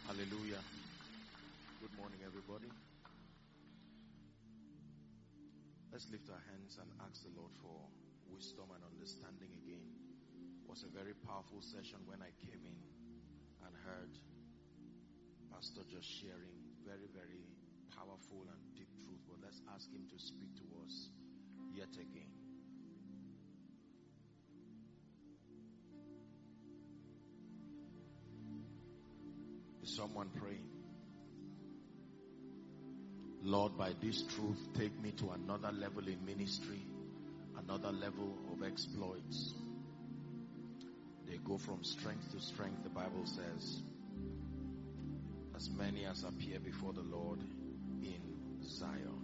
Hallelujah. Good morning, everybody. Let's lift our hands and ask the Lord for wisdom and understanding again. It was a very powerful session when I came in and heard Pastor just sharing very, very powerful and deep truth. But let's ask him to speak to us yet again. Is someone praying? Lord, by this truth, take me to another level in ministry, another level of exploits. They go from strength to strength, the Bible says, as many as appear before the Lord in Zion.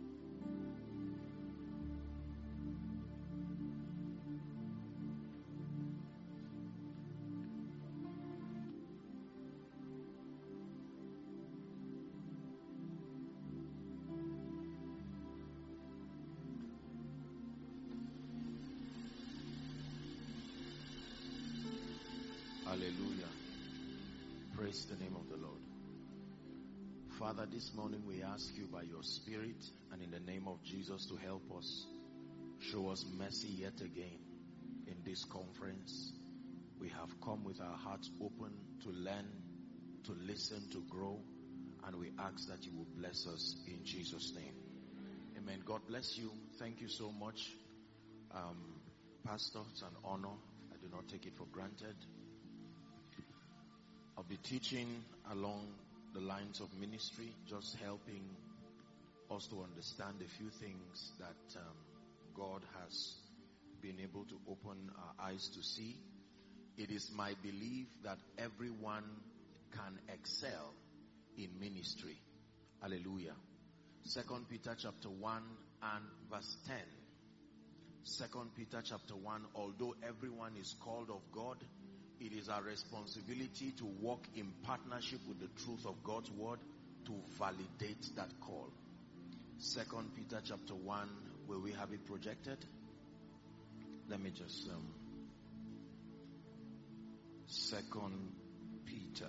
Hallelujah. Praise the name of the Lord. Father, this morning we ask you by your Spirit and in the name of Jesus to help us. Show us mercy yet again in this conference. We have come with our hearts open to learn, to listen, to grow, and we ask that you will bless us in Jesus' name. Amen. God bless you. Thank you so much. Pastor, it's an honor. I do not take it for granted. I'll be teaching along the lines of ministry, just helping us to understand a few things that God has been able to open our eyes to see. It is my belief that everyone can excel in ministry. Hallelujah. 2 Peter chapter 1 and verse 10. 2 Peter chapter 1, although everyone is called of God, it is our responsibility to walk in partnership with the truth of God's word to validate that call. 2 Peter chapter 1, will we have it projected? Let me just 2 Peter.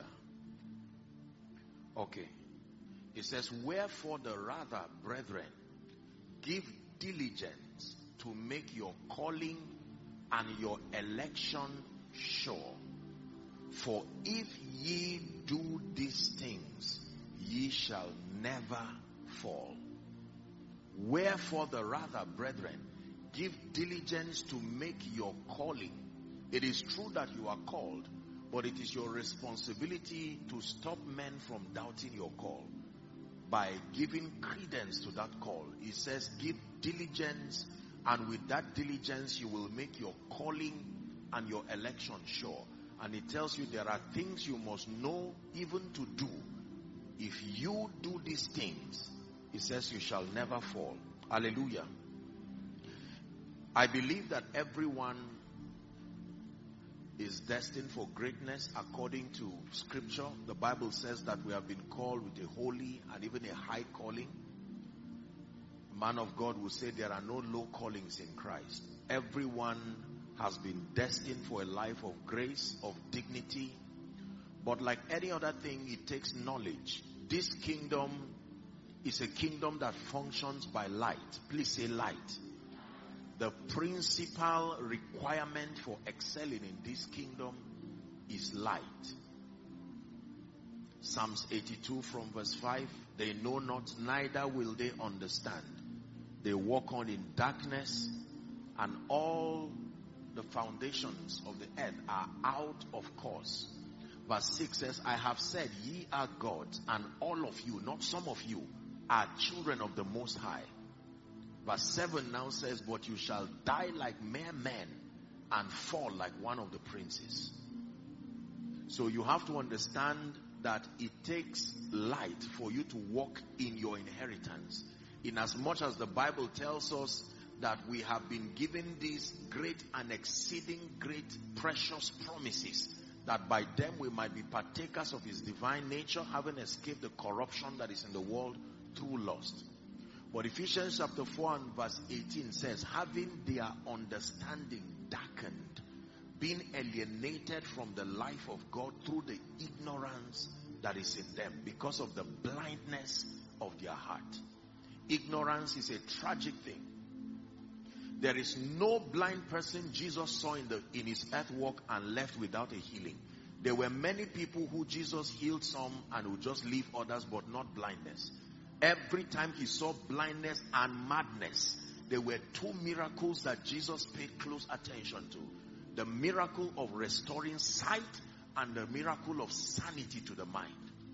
Okay. It says, wherefore the rather, brethren, give diligence to make your calling and your election sure. For if ye do these things, ye shall never fall. Wherefore the rather, brethren, give diligence to make your calling. It is true that you are called, but it is your responsibility to stop men from doubting your call by giving credence to that call. It says give diligence, and with that diligence you will make your calling and your election sure. And it tells you there are things you must know even to do. If you do these things, it says you shall never fall. Hallelujah. I believe that everyone is destined for greatness according to scripture. The Bible says that we have been called with a holy and even a high calling. A man of God will say there are no low callings in Christ. Everyone has been destined for a life of grace, of dignity. But like any other thing, it takes knowledge. This kingdom is a kingdom that functions by light. Please say light. The principal requirement for excelling in this kingdom is light. Psalms 82 from verse 5, they know not, neither will they understand. They walk on in darkness, and all the foundations of the earth are out of course. Verse 6 says, I have said, ye are gods, and all of you, not some of you, are children of the Most High. Verse 7 now says, but you shall die like mere men and fall like one of the princes. So you have to understand that it takes light for you to walk in your inheritance. In as much as the Bible tells us that we have been given these great and exceeding great precious promises, that by them we might be partakers of his divine nature, having escaped the corruption that is in the world through lust. But Ephesians chapter 4 and verse 18 says, having their understanding darkened, being alienated from the life of God through the ignorance that is in them because of the blindness of their heart. Ignorance is a tragic thing. There is no blind person Jesus saw in his earth walk and left without a healing. There were many people who Jesus healed some and would just leave others, but not blindness. Every time he saw blindness and madness, there were two miracles that Jesus paid close attention to. The miracle of restoring sight and the miracle of sanity to the mind.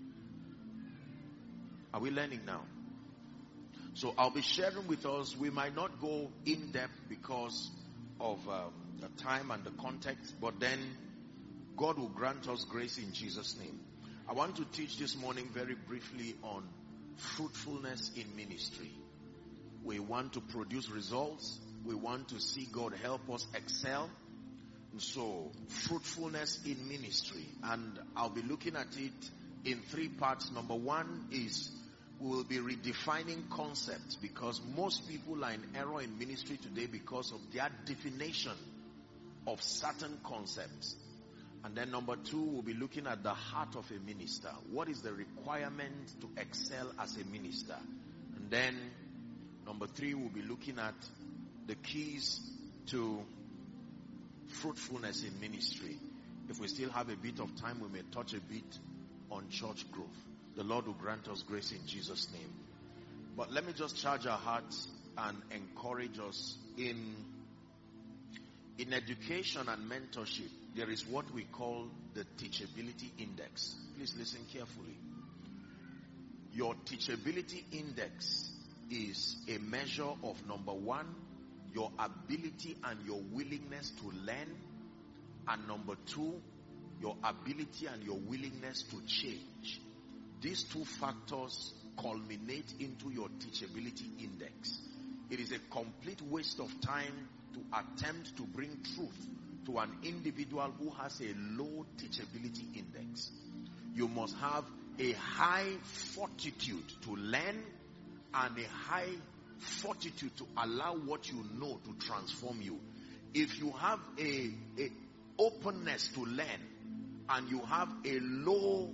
Are we learning now? So I'll be sharing with us. We might not go in depth because of the time and the context, but then God will grant us grace in Jesus' name. I want to teach this morning very briefly on fruitfulness in ministry. We want to produce results. We want to see God help us excel. So, fruitfulness in ministry. And I'll be looking at it in three parts. Number one is we will be redefining concepts, because most people are in error in ministry today because of their definition of certain concepts. And then number two, we'll be looking at the heart of a minister. What is the requirement to excel as a minister? And then number three, we'll be looking at the keys to fruitfulness in ministry. If we still have a bit of time, we may touch a bit on church growth. The Lord will grant us grace in Jesus' name. But let me just charge our hearts and encourage us in education and mentorship. There is what we call the teachability index. Please listen carefully. Your teachability index is a measure of, number one, your ability and your willingness to learn, and number two, your ability and your willingness to change. These two factors culminate into your teachability index. It is a complete waste of time to attempt to bring truth to an individual who has a low teachability index. You must have a high fortitude to learn and a high fortitude to allow what you know to transform you. If you have a openness to learn and you have a low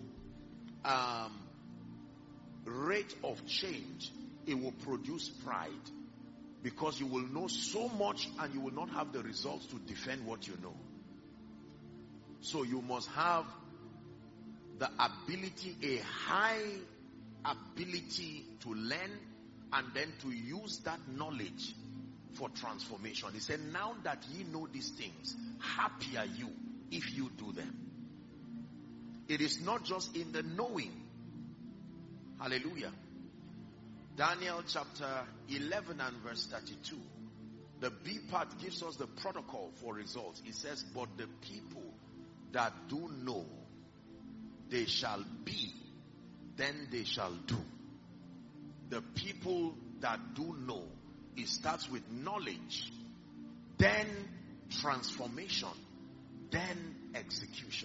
rate of change, it will produce pride, because you will know so much and you will not have the results to defend what you know. So you must have the ability, a high ability to learn, and then to use that knowledge for transformation. He said, now that ye know these things, happy are you if you do them. It is not just in the knowing. Hallelujah. Daniel chapter 11 and verse 32. The B part gives us the protocol for results. It says, but the people that do know, they shall be, then they shall do. The people that do know, it starts with knowledge, then transformation, then execution.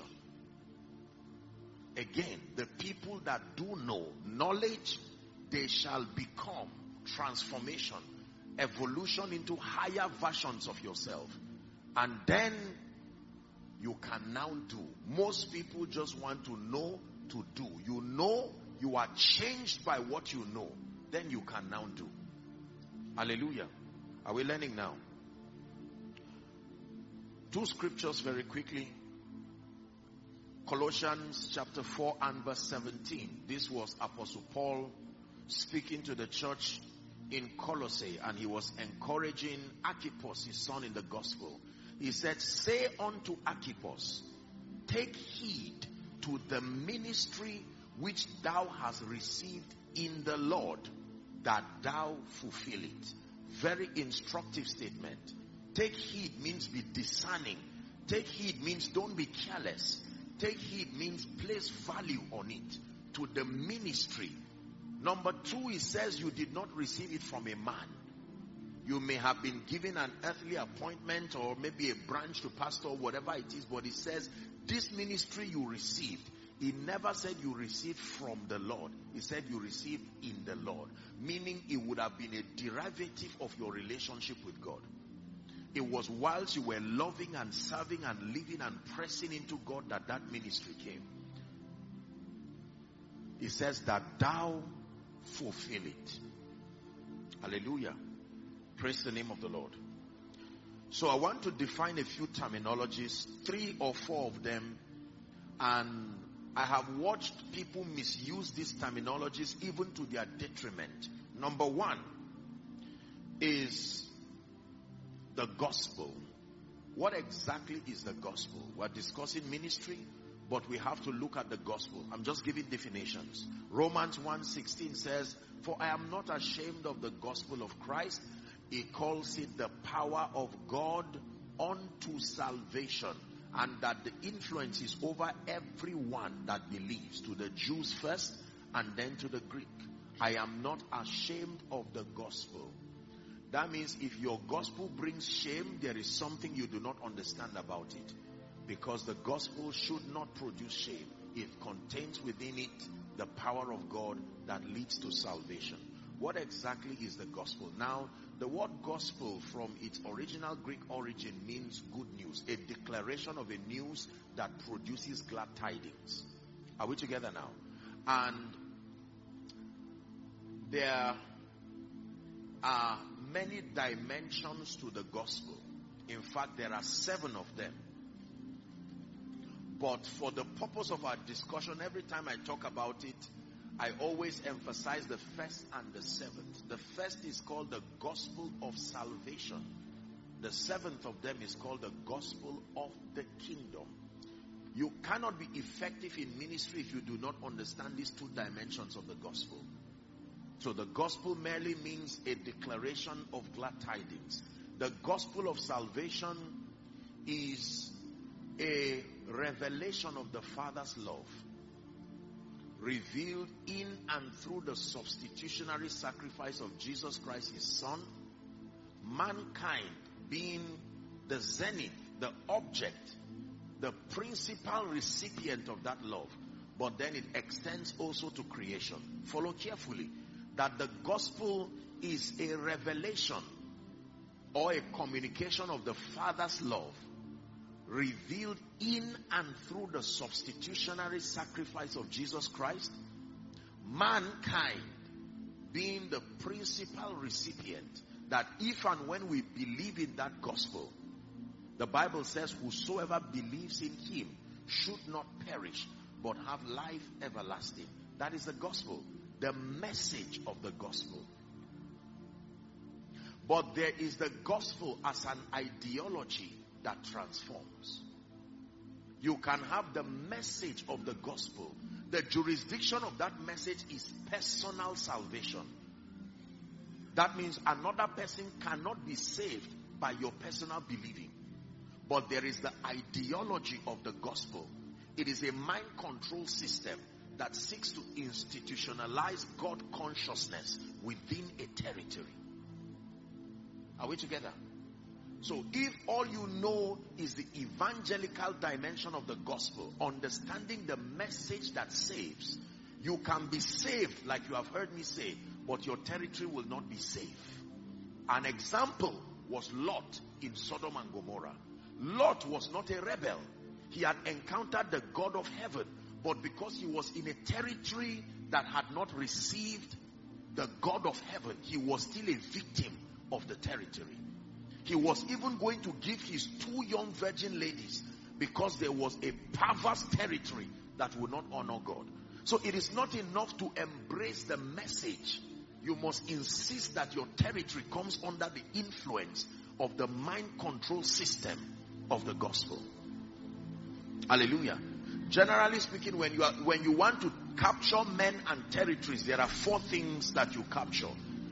Again, the people that do know, knowledge, they shall become, transformation, evolution into higher versions of yourself. And then you can now do. Most people just want to know to do. You know, you are changed by what you know. Then you can now do. Hallelujah. Are we learning now? Two scriptures very quickly. Colossians chapter 4 and verse 17. This was Apostle Paul speaking to the church in Colossae, and he was encouraging Archippus, his son in the gospel. He said, say unto Archippus, take heed to the ministry which thou hast received in the Lord, that thou fulfill it. Very instructive statement. Take heed means be discerning. Take heed means don't be careless. Take heed means place value on it, to the ministry. Number two, he says you did not receive it from a man. You may have been given an earthly appointment or maybe a branch to pastor or whatever it is, but he says this ministry you received. He never said you received from the Lord. He said you received in the Lord, meaning it would have been a derivative of your relationship with God. It was whilst you were loving and serving and living and pressing into God that that ministry came. He says that thou fulfill it. Hallelujah. Praise the name of the Lord. So I want to define a few terminologies, 3 or 4 of them, and I have watched people misuse these terminologies even to their detriment. Number 1 is the gospel. What exactly is the gospel? We're discussing ministry, but we have to look at the gospel. I'm just giving definitions. Romans 1:16 says, "For I am not ashamed of the gospel of Christ." He calls it the power of God unto salvation, and that the influence is over everyone that believes, to the Jews first and then to the Greek. I am not ashamed of the gospel. That means if your gospel brings shame, there is something you do not understand about it. Because the gospel should not produce shame. It contains within it the power of God that leads to salvation. What exactly is the gospel? Now, the word gospel from its original Greek origin means good news. A declaration of a news that produces glad tidings. Are we together now? And there are many dimensions to the gospel. In fact, there are 7 of them. But for the purpose of our discussion, every time I talk about it, I always emphasize the first and the 7th. The first is called the gospel of salvation. The 7th of them is called the gospel of the kingdom. You cannot be effective in ministry if you do not understand these 2 dimensions of the gospel. So the gospel merely means a declaration of glad tidings. The gospel of salvation is a revelation of the Father's love, revealed in and through the substitutionary sacrifice of Jesus Christ, his Son. Mankind being the zenith, the object, the principal recipient of that love. But then it extends also to creation. Follow carefully. That the gospel is a revelation or a communication of the Father's love, revealed in and through the substitutionary sacrifice of Jesus Christ. Mankind being the principal recipient, that if and when we believe in that gospel, the Bible says whosoever believes in him should not perish but have life everlasting. That is the gospel, the message of the gospel. But there is the gospel as an ideology that transforms. You can have the message of the gospel. The jurisdiction of that message is personal salvation. That means another person cannot be saved by your personal believing. But there is the ideology of the gospel. It is a mind control system that seeks to institutionalize God consciousness within a territory. Are we together? So if all you know is the evangelical dimension of the gospel, understanding the message that saves, you can be saved like you have heard me say, but your territory will not be safe. An example was Lot in Sodom and Gomorrah. Lot was not a rebel. He had encountered the God of heaven, but because he was in a territory that had not received the God of heaven, he was still a victim of the territory. He was even going to give his 2 young virgin ladies because there was a perverse territory that would not honor God. So it is not enough to embrace the message. You must insist that your territory comes under the influence of the mind control system of the gospel. Hallelujah. Generally speaking, when you want to capture men and territories, there are 4 things that you capture.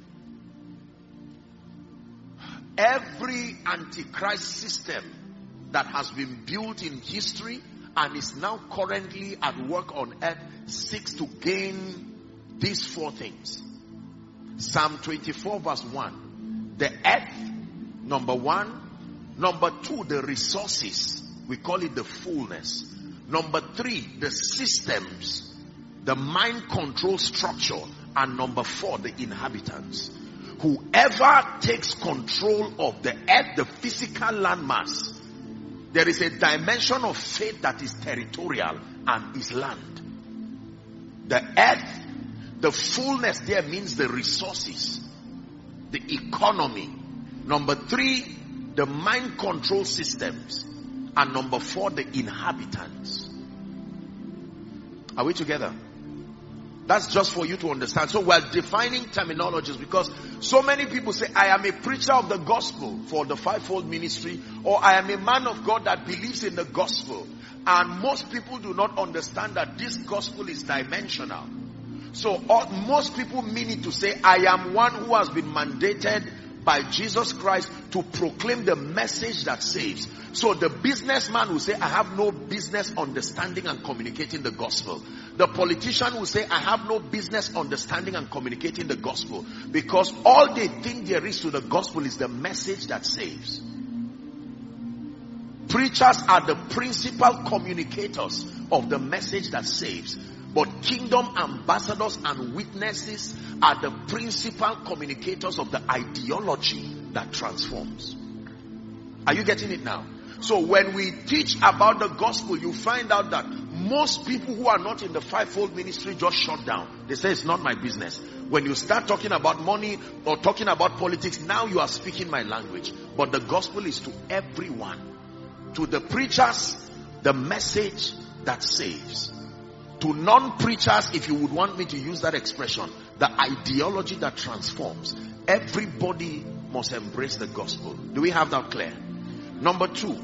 Every antichrist system that has been built in history and is now currently at work on earth seeks to gain these 4 things. Psalm 24 verse 1. The earth, number 1. Number 2, the resources. We call it the fullness. Number 3, the systems, the mind control structure. And number 4, the inhabitants. Whoever takes control of the earth, the physical landmass, there is a dimension of faith that is territorial and is land. The earth, the fullness there means the resources, the economy. Number 3, the mind control systems. And number 4, the inhabitants. Are we together? That's just for you to understand. So we're defining terminologies because so many people say, I am a preacher of the gospel for the fivefold ministry, or I am a man of God that believes in the gospel. And most people do not understand that this gospel is dimensional. So most people mean it to say, I am one who has been mandated by Jesus Christ to proclaim the message that saves. So the businessman will say, I have no business understanding and communicating the gospel. The politician will say, I have no business understanding and communicating the gospel, because all they think there is to the gospel is the message that saves. Preachers are the principal communicators of the message that saves. But kingdom ambassadors and witnesses are the principal communicators of the ideology that transforms. Are you getting it now? So when we teach about the gospel, you find out that most people who are not in the fivefold ministry just shut down. They say, it's not my business. When you start talking about money or talking about politics, now you are speaking my language. But the gospel is to everyone. To the preachers, the message that saves. To non-preachers, if you would want me to use that expression, the ideology that transforms. Everybody must embrace the gospel. Do we have that clear? Number 2,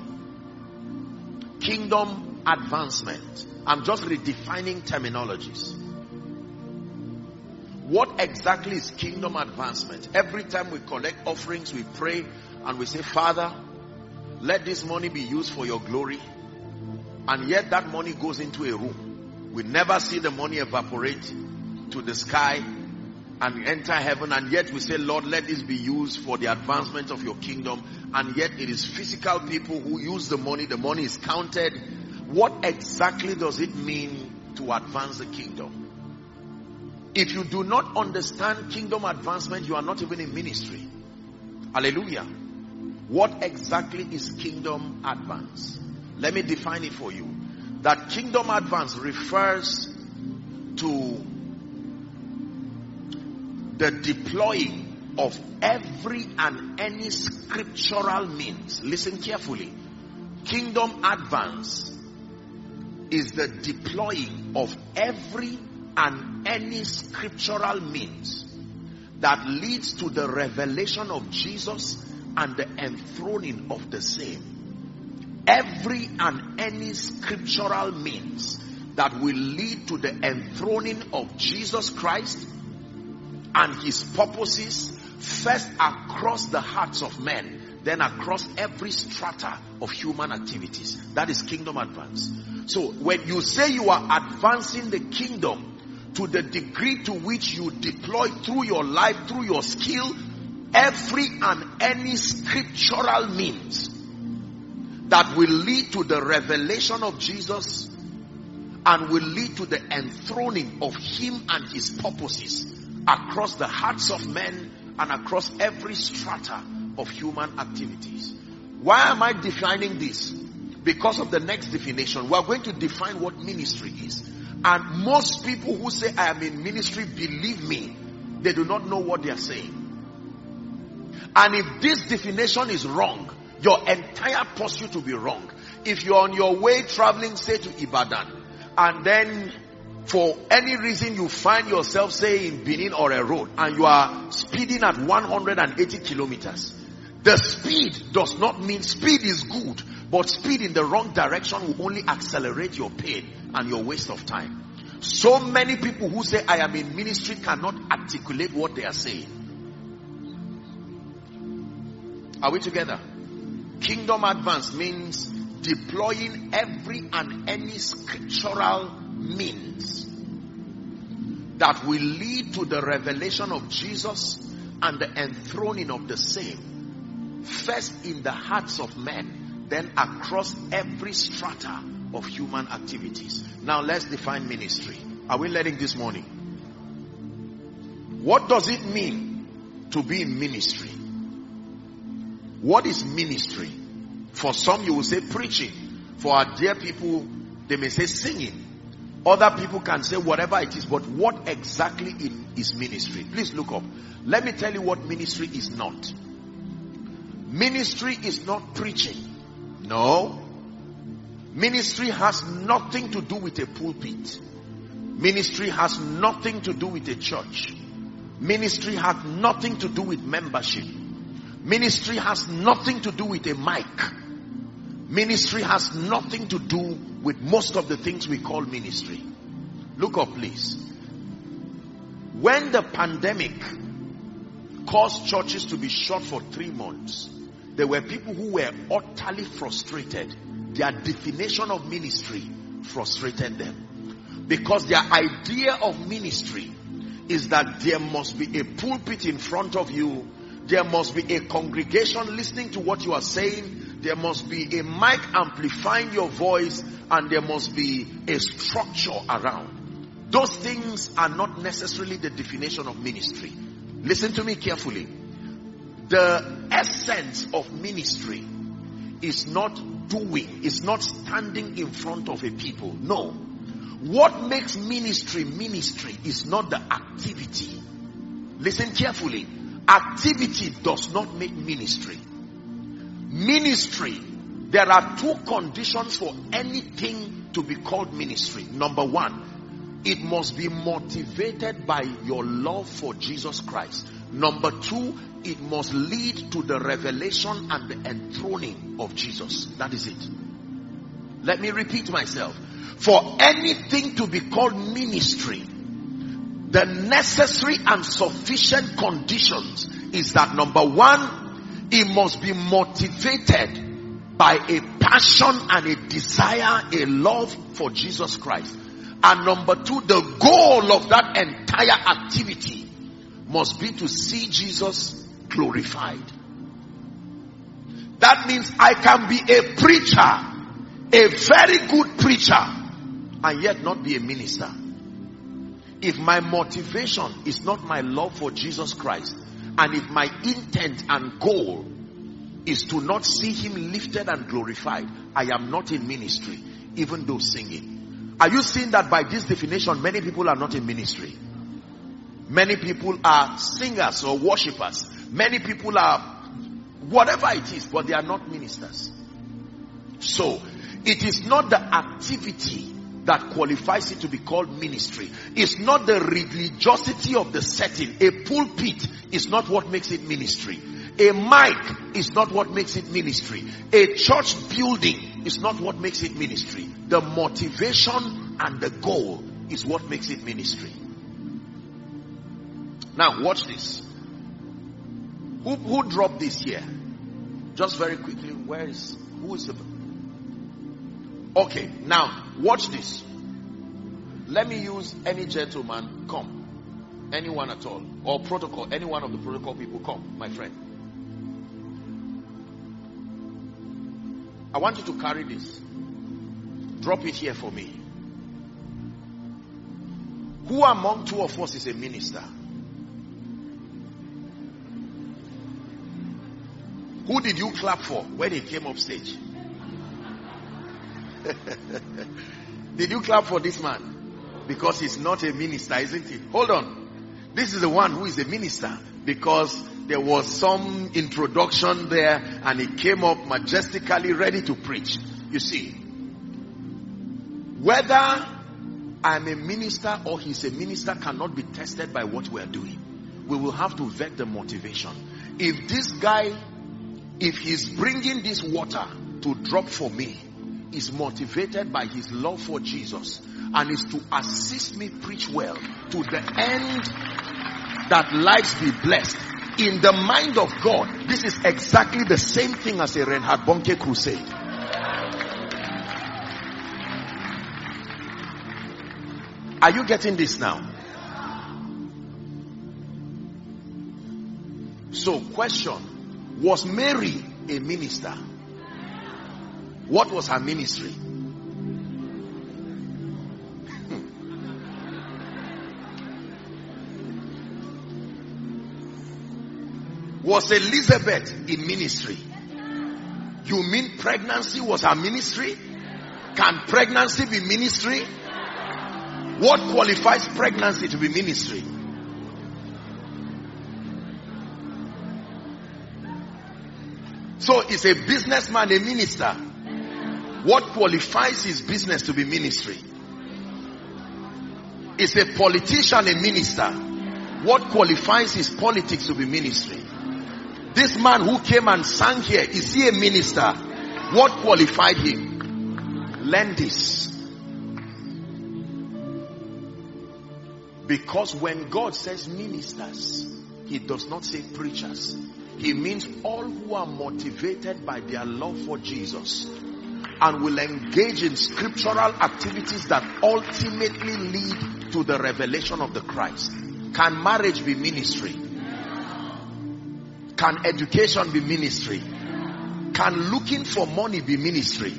kingdom advancement. I'm just redefining terminologies. What exactly is kingdom advancement? Every time we collect offerings, we pray and we say, Father, let this money be used for your glory. And yet that money goes into a room. We never see the money evaporate to the sky and enter heaven. And yet we say, Lord, let this be used for the advancement of your kingdom. And yet it is physical people who use the money. The money is counted. What exactly does it mean to advance the kingdom? If you do not understand kingdom advancement, you are not even in ministry. Hallelujah. What exactly is kingdom advance? Let me define it for you. That kingdom advance refers to the deploying of every and any scriptural means. Listen carefully. Kingdom advance is the deploying of every and any scriptural means that leads to the revelation of Jesus and the enthroning of the same. Every and any scriptural means that will lead to the enthroning of Jesus Christ and his purposes, first across the hearts of men, then across every strata of human activities. That is kingdom advance. So when you say you are advancing the kingdom to the degree to which you deploy through your life, through your skill, every and any scriptural means that will lead to the revelation of Jesus and will lead to the enthroning of him and his purposes across the hearts of men and across every strata of human activities. Why am I defining this? Because of the next definition. We are going to define what ministry is. And most people who say I am in ministry, believe me, they do not know what they are saying. And if this definition is wrong, your entire pursuit will be wrong. If you're on your way traveling, say to Ibadan, and then for any reason you find yourself, say in Benin or a road, and you are speeding at 180 kilometers, the speed does not mean speed is good, but speed in the wrong direction will only accelerate your pain and your waste of time. So many people who say I am in ministry cannot articulate what they are saying. Are we together? Kingdom advance means deploying every and any scriptural means that will lead to the revelation of Jesus and the enthroning of the same, first in the hearts of men, then across every strata of human activities. Now let's define ministry. Are we learning this morning? What does it mean to be in ministry? What is ministry? For some you will say preaching. For our dear people, they may say singing. Other people can say whatever it is, but what exactly is ministry? Please look up. Let me tell you what ministry is not. Ministry is not preaching. No. Ministry has nothing to do with a pulpit. Ministry has nothing to do with a church. Ministry has nothing to do with membership. Ministry has nothing to do with a mic. Ministry has nothing to do with most of the things we call ministry. Look up, please. When the pandemic caused churches to be shut for 3 months, there were people who were utterly frustrated. Their definition of ministry frustrated them. Because their idea of ministry is that there must be a pulpit in front of you. There must be a congregation listening to what you are saying. There must be a mic amplifying your voice. And there must be a structure around. Those things are not necessarily the definition of ministry. Listen to me carefully. The essence of ministry is not doing, is not standing in front of a people. No. What makes ministry ministry is not the activity. Listen carefully. Activity does not make ministry. Ministry, there are 2 conditions for anything to be called ministry. Number 1, it must be motivated by your love for Jesus Christ. Number 2, it must lead to the revelation and the enthroning of Jesus. That is it. Let me repeat myself. For anything to be called ministry, the necessary and sufficient conditions is that number 1, it must be motivated by a passion and a desire, a love for Jesus Christ. And number 2, the goal of that entire activity must be to see Jesus glorified. That means I can be a preacher, a very good preacher, and yet not be a minister. If my motivation is not my love for Jesus Christ, and if my intent and goal is to not see him lifted and glorified, I am not in ministry, even though singing. Are you seeing that by this definition, many people are not in ministry? Many people are singers or worshippers. Many people are whatever it is, but they are not ministers. So, it is not the activity that qualifies it to be called ministry. It's not the religiosity of the setting. A pulpit is not what makes it ministry. A mic is not what makes it ministry. A church building is not what makes it ministry. The motivation and the goal is what makes it ministry. Now watch this. Who dropped this here? Just very quickly. Who is the... Okay, now watch this. Let me use any gentleman. Come. Anyone at all. Or protocol. Any one of the protocol people. Come, my friend. I want you to carry this. Drop it here for me. Who among 2 of us is a minister? Who did you clap for when he came up stage? Did you clap for this man? Because he's not a minister, isn't he? Hold on. This is the one who is a minister, because there was some introduction there and he came up majestically ready to preach. You see, whether I'm a minister or he's a minister cannot be tested by what we are doing. We will have to vet the motivation. If this guy, if he's bringing this water to drop for me, is motivated by his love for Jesus and is to assist me preach well to the end that lives be blessed, in the mind of God, this is exactly the same thing as a Reinhard Bonnke crusade. Are you getting this now? So, question: was Mary a minister? What was her ministry? Was Elizabeth in ministry? You mean pregnancy was her ministry? Can pregnancy be ministry? What qualifies pregnancy to be ministry? So is a businessman a minister? What qualifies his business to be ministry? Is a politician a minister? What qualifies his politics to be ministry? This man who came and sang here, is he a minister? What qualified him? Learn this. Because when God says ministers, he does not say preachers. He means all who are motivated by their love for Jesus and will engage in scriptural activities that ultimately lead to the revelation of the Christ. Can marriage be ministry? Can education be ministry? Can looking for money be ministry?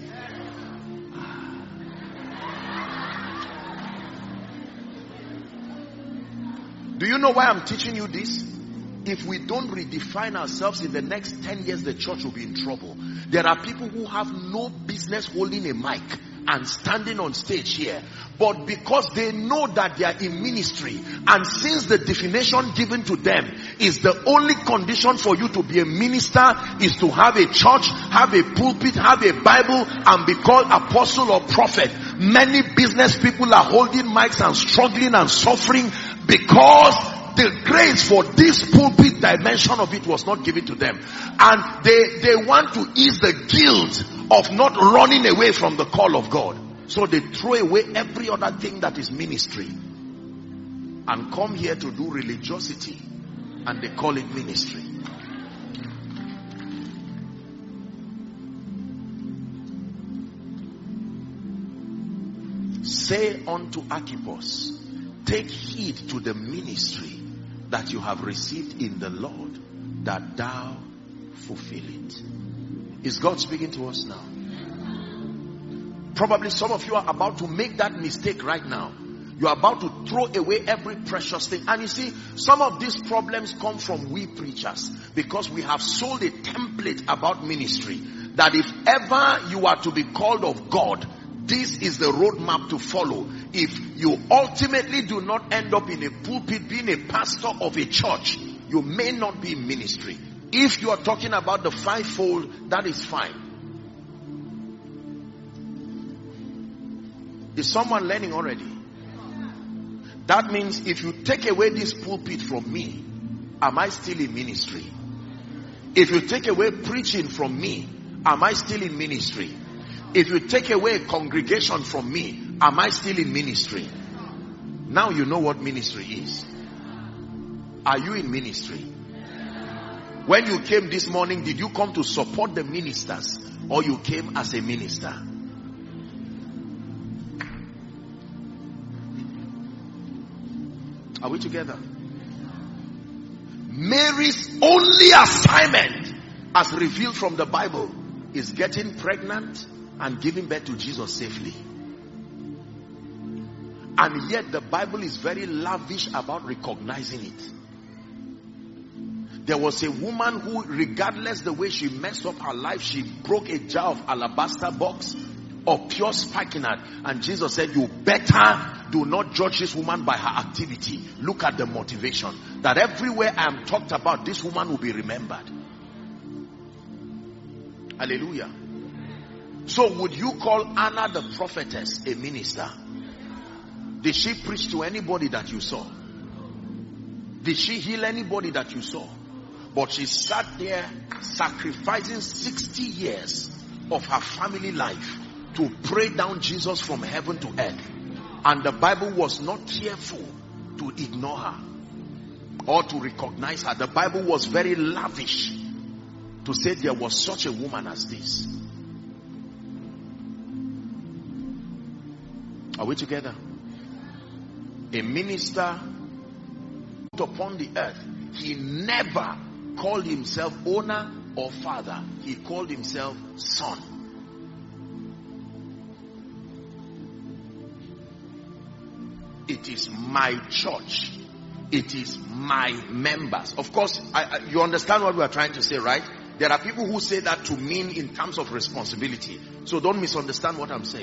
Do you know why I'm teaching you this? If we don't redefine ourselves in the next 10 years, the church will be in trouble. There are people who have no business holding a mic and standing on stage here, but because they know that they are in ministry, and since the definition given to them is the only condition for you to be a minister is to have a church, have a pulpit, have a Bible, and be called apostle or prophet, many business people are holding mics and struggling and suffering because the grace for this pulpit dimension of it was not given to them. And they want to ease the guilt of not running away from the call of God. So they throw away every other thing that is ministry and come here to do religiosity, and they call it ministry. Say unto Archippus, take heed to the ministry that you have received in the Lord, that thou fulfill it. Is God speaking to us now? Probably some of you are about to make that mistake right now. You are about to throw away every precious thing. And you see, some of these problems come from we preachers, because we have sold a template about ministry, that if ever you are to be called of God, this is the roadmap to follow. If you ultimately do not end up in a pulpit being a pastor of a church, you may not be in ministry. If you are talking about the fivefold, that is fine. Is someone learning already? That means if you take away this pulpit from me, am I still in ministry? If you take away preaching from me, am I still in ministry? If you take away a congregation from me, am I still in ministry? Now you know what ministry is. Are you in ministry? When you came this morning, did you come to support the ministers, or you came as a minister? Are we together? Mary's only assignment, as revealed from the Bible, is getting pregnant and giving birth to Jesus safely. And yet the Bible is very lavish about recognizing it. There was a woman who, regardless the way she messed up her life, she broke a jar of alabaster box of pure spikenard, and Jesus said, you better do not judge this woman by her activity. Look at the motivation, that everywhere I am talked about, this woman will be remembered. Hallelujah. So would you call Anna the prophetess a minister? Did she preach to anybody that you saw? Did she heal anybody that you saw? But she sat there sacrificing 60 years of her family life to pray down Jesus from heaven to earth. And the Bible was not careful to ignore her or to recognize her. The Bible was very lavish to say there was such a woman as this. Are we together? A minister upon the earth, he never called himself owner or father. He called himself son. It is my church. It is my members. Of course, you understand what we are trying to say, right? There are people who say that to mean in terms of responsibility. So don't misunderstand what I'm saying.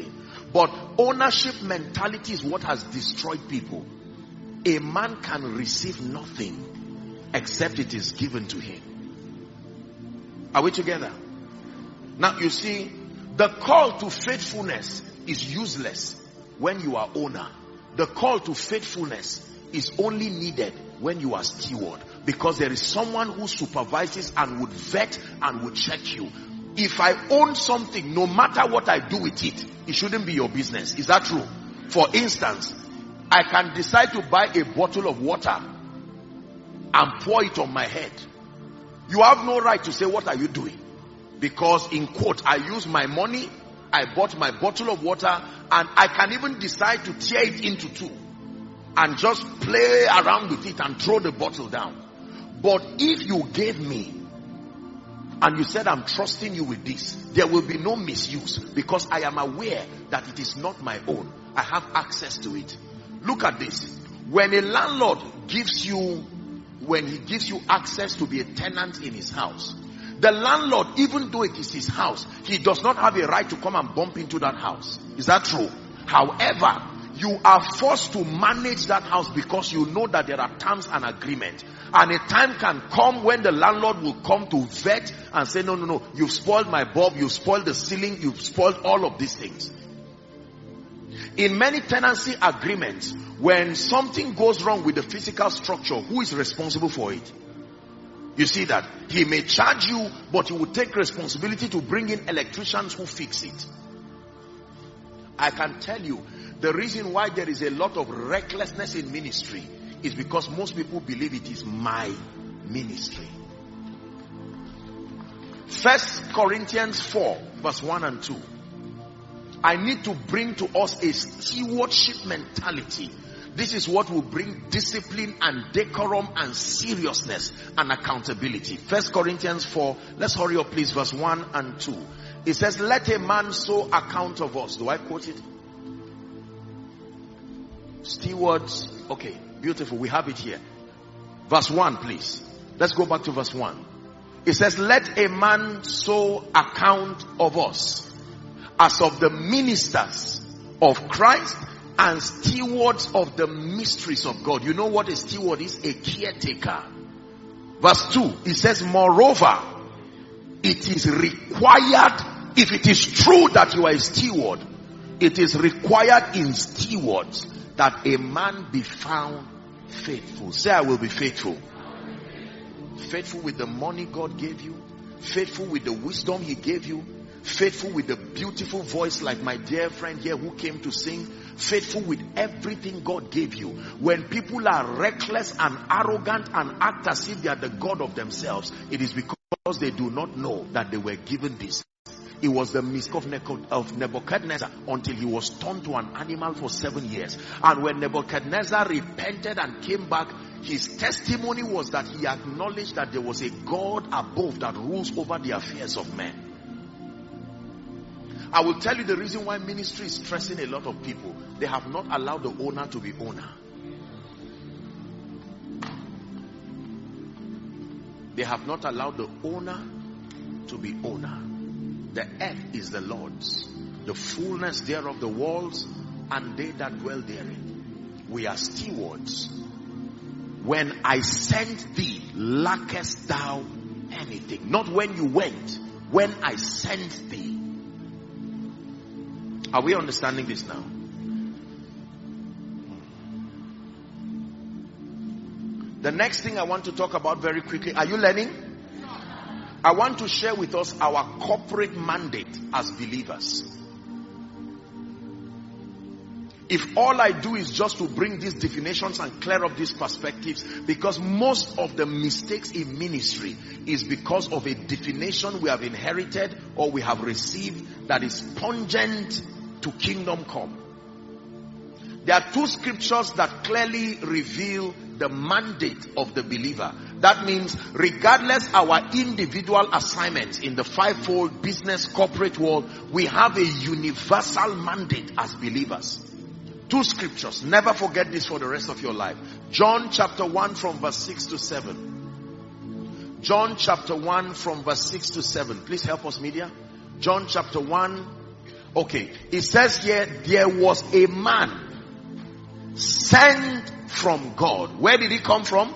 But ownership mentality is what has destroyed people. A man can receive nothing except it is given to him. Are we together? Now you see, the call to faithfulness is useless when you are owner. The call to faithfulness is only needed when you are steward, because there is someone who supervises and would vet and would check you. If I own something, no matter what I do with it, it shouldn't be your business. Is that true? For instance, I can decide to buy a bottle of water and pour it on my head. You have no right to say, what are you doing? Because in quote, I use my money, I bought my bottle of water, and I can even decide to tear it into two and just play around with it and throw the bottle down. But if you gave me and you said, I'm trusting you with this, there will be no misuse, because I am aware that it is not my own. I have access to it. Look at this. When a landlord gives you, when he gives you access to be a tenant in his house, the landlord, even though it is his house, he does not have a right to come and bump into that house. Is that true? However, you are forced to manage that house because you know that there are terms and agreement. And a time can come when the landlord will come to vet and say, no, you've spoiled my bulb, you've spoiled the ceiling, you've spoiled all of these things. In many tenancy agreements, when something goes wrong with the physical structure, who is responsible for it? You see that? He may charge you, but he will take responsibility to bring in electricians who fix it. I can tell you, the reason why there is a lot of recklessness in ministry is because most people believe it is my ministry. 1 Corinthians 4 verse 1 and 2. I need to bring to us a stewardship mentality. This is what will bring discipline and decorum and seriousness and accountability. 1 Corinthians 4, let's hurry up please, verse 1 and 2. It says, let a man so account of us. Do I quote it? Stewards. Okay, beautiful. We have it here. Verse 1, please. Let's go back to verse 1. It says, let a man so account of us as of the ministers of Christ and stewards of the mysteries of God. You know what a steward is? A caretaker. Verse 2, it says, moreover, it is required, if it is true that you are a steward, it is required in stewards that a man be found faithful. Say, I will be faithful. Faithful with the money God gave you. Faithful with the wisdom he gave you. Faithful with the beautiful voice like my dear friend here who came to sing. Faithful with everything God gave you. When people are reckless and arrogant and act as if they are the God of themselves, it is because they do not know that they were given this. It was the mistake of Nebuchadnezzar until he was turned to an animal for 7 years. And when Nebuchadnezzar repented and came back, his testimony was that he acknowledged that there was a God above that rules over the affairs of men. I will tell you the reason why ministry is stressing a lot of people. They have not allowed the owner to be owner. They have not allowed the owner to be owner. The earth is the Lord's, the fullness thereof, the walls, and they that dwell therein. We are stewards. When I sent thee, lackest thou anything? Not when you went, when I sent thee. Are we understanding this now? The next thing I want to talk about very quickly. Are you learning? I want to share with us our corporate mandate as believers. If all I do is just to bring these definitions and clear up these perspectives, because most of the mistakes in ministry is because of a definition we have inherited or we have received that is pungent to kingdom come. There are two scriptures that clearly reveal the mandate of the believer. That means regardless our individual assignments in the fivefold business corporate world, we have a universal mandate as believers. Two scriptures. Never forget this for the rest of your life. John chapter 1 from verse 6 to 7. John chapter 1 from verse 6 to 7. Please help us, media. John chapter 1. Okay, it says here, there was a man sent from God. Where did he come from?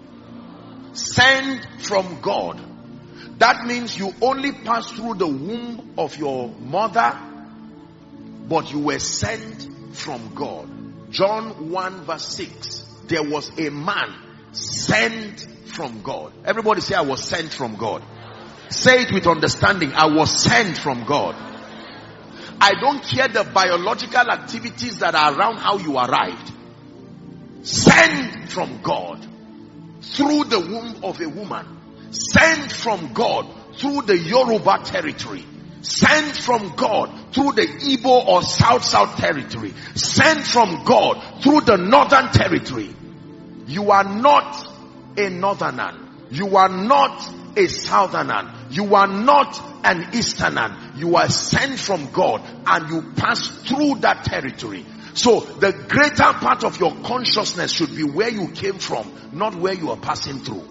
Sent from God. That means you only passed through the womb of your mother, but you were sent from God. John 1 verse 6. There was a man sent from God. Everybody say, I was sent from God. Say it with understanding. I was sent from God. I don't care the biological activities that are around how you arrived. Sent from God through the womb of a woman. Sent from God through the Yoruba territory. Sent from God through the Igbo or South territory. Sent from God through the northern territory. You are not a northerner. You are not a southerner. You are not an easterner. You are sent from God and you pass through that territory. So the greater part of your consciousness should be where you came from, not where you are passing through.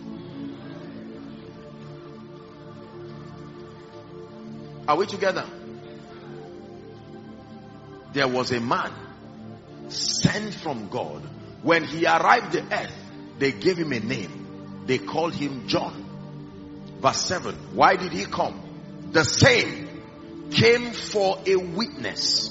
Are we together? There was a man sent from God. When he arrived the earth, they gave him a name. They called him John. Verse 7. Why did he come? The same came for a witness.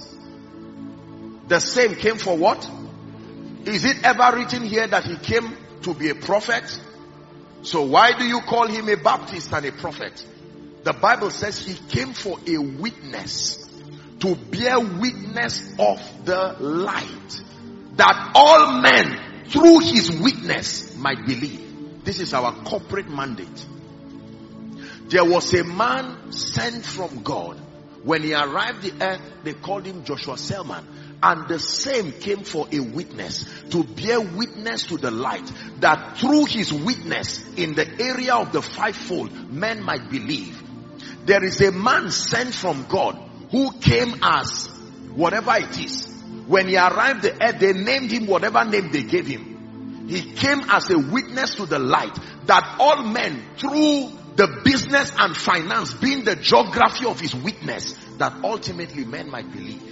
The same came for what? Is it ever written here that he came to be a prophet? So why do you call him a Baptist and a prophet? The Bible says he came for a witness, to bear witness of the light, that all men through his witness might believe. This is our corporate mandate. There was a man sent from God. When he arrived the earth, they called him Joshua Selman. And the same came for a witness, to bear witness to the light, that through his witness in the area of the fivefold, men might believe. There is a man sent from God who came as whatever it is. When he arrived the earth, they named him whatever name they gave him. He came as a witness to the light, that all men through the business and finance being the geography of his witness, that ultimately men might believe.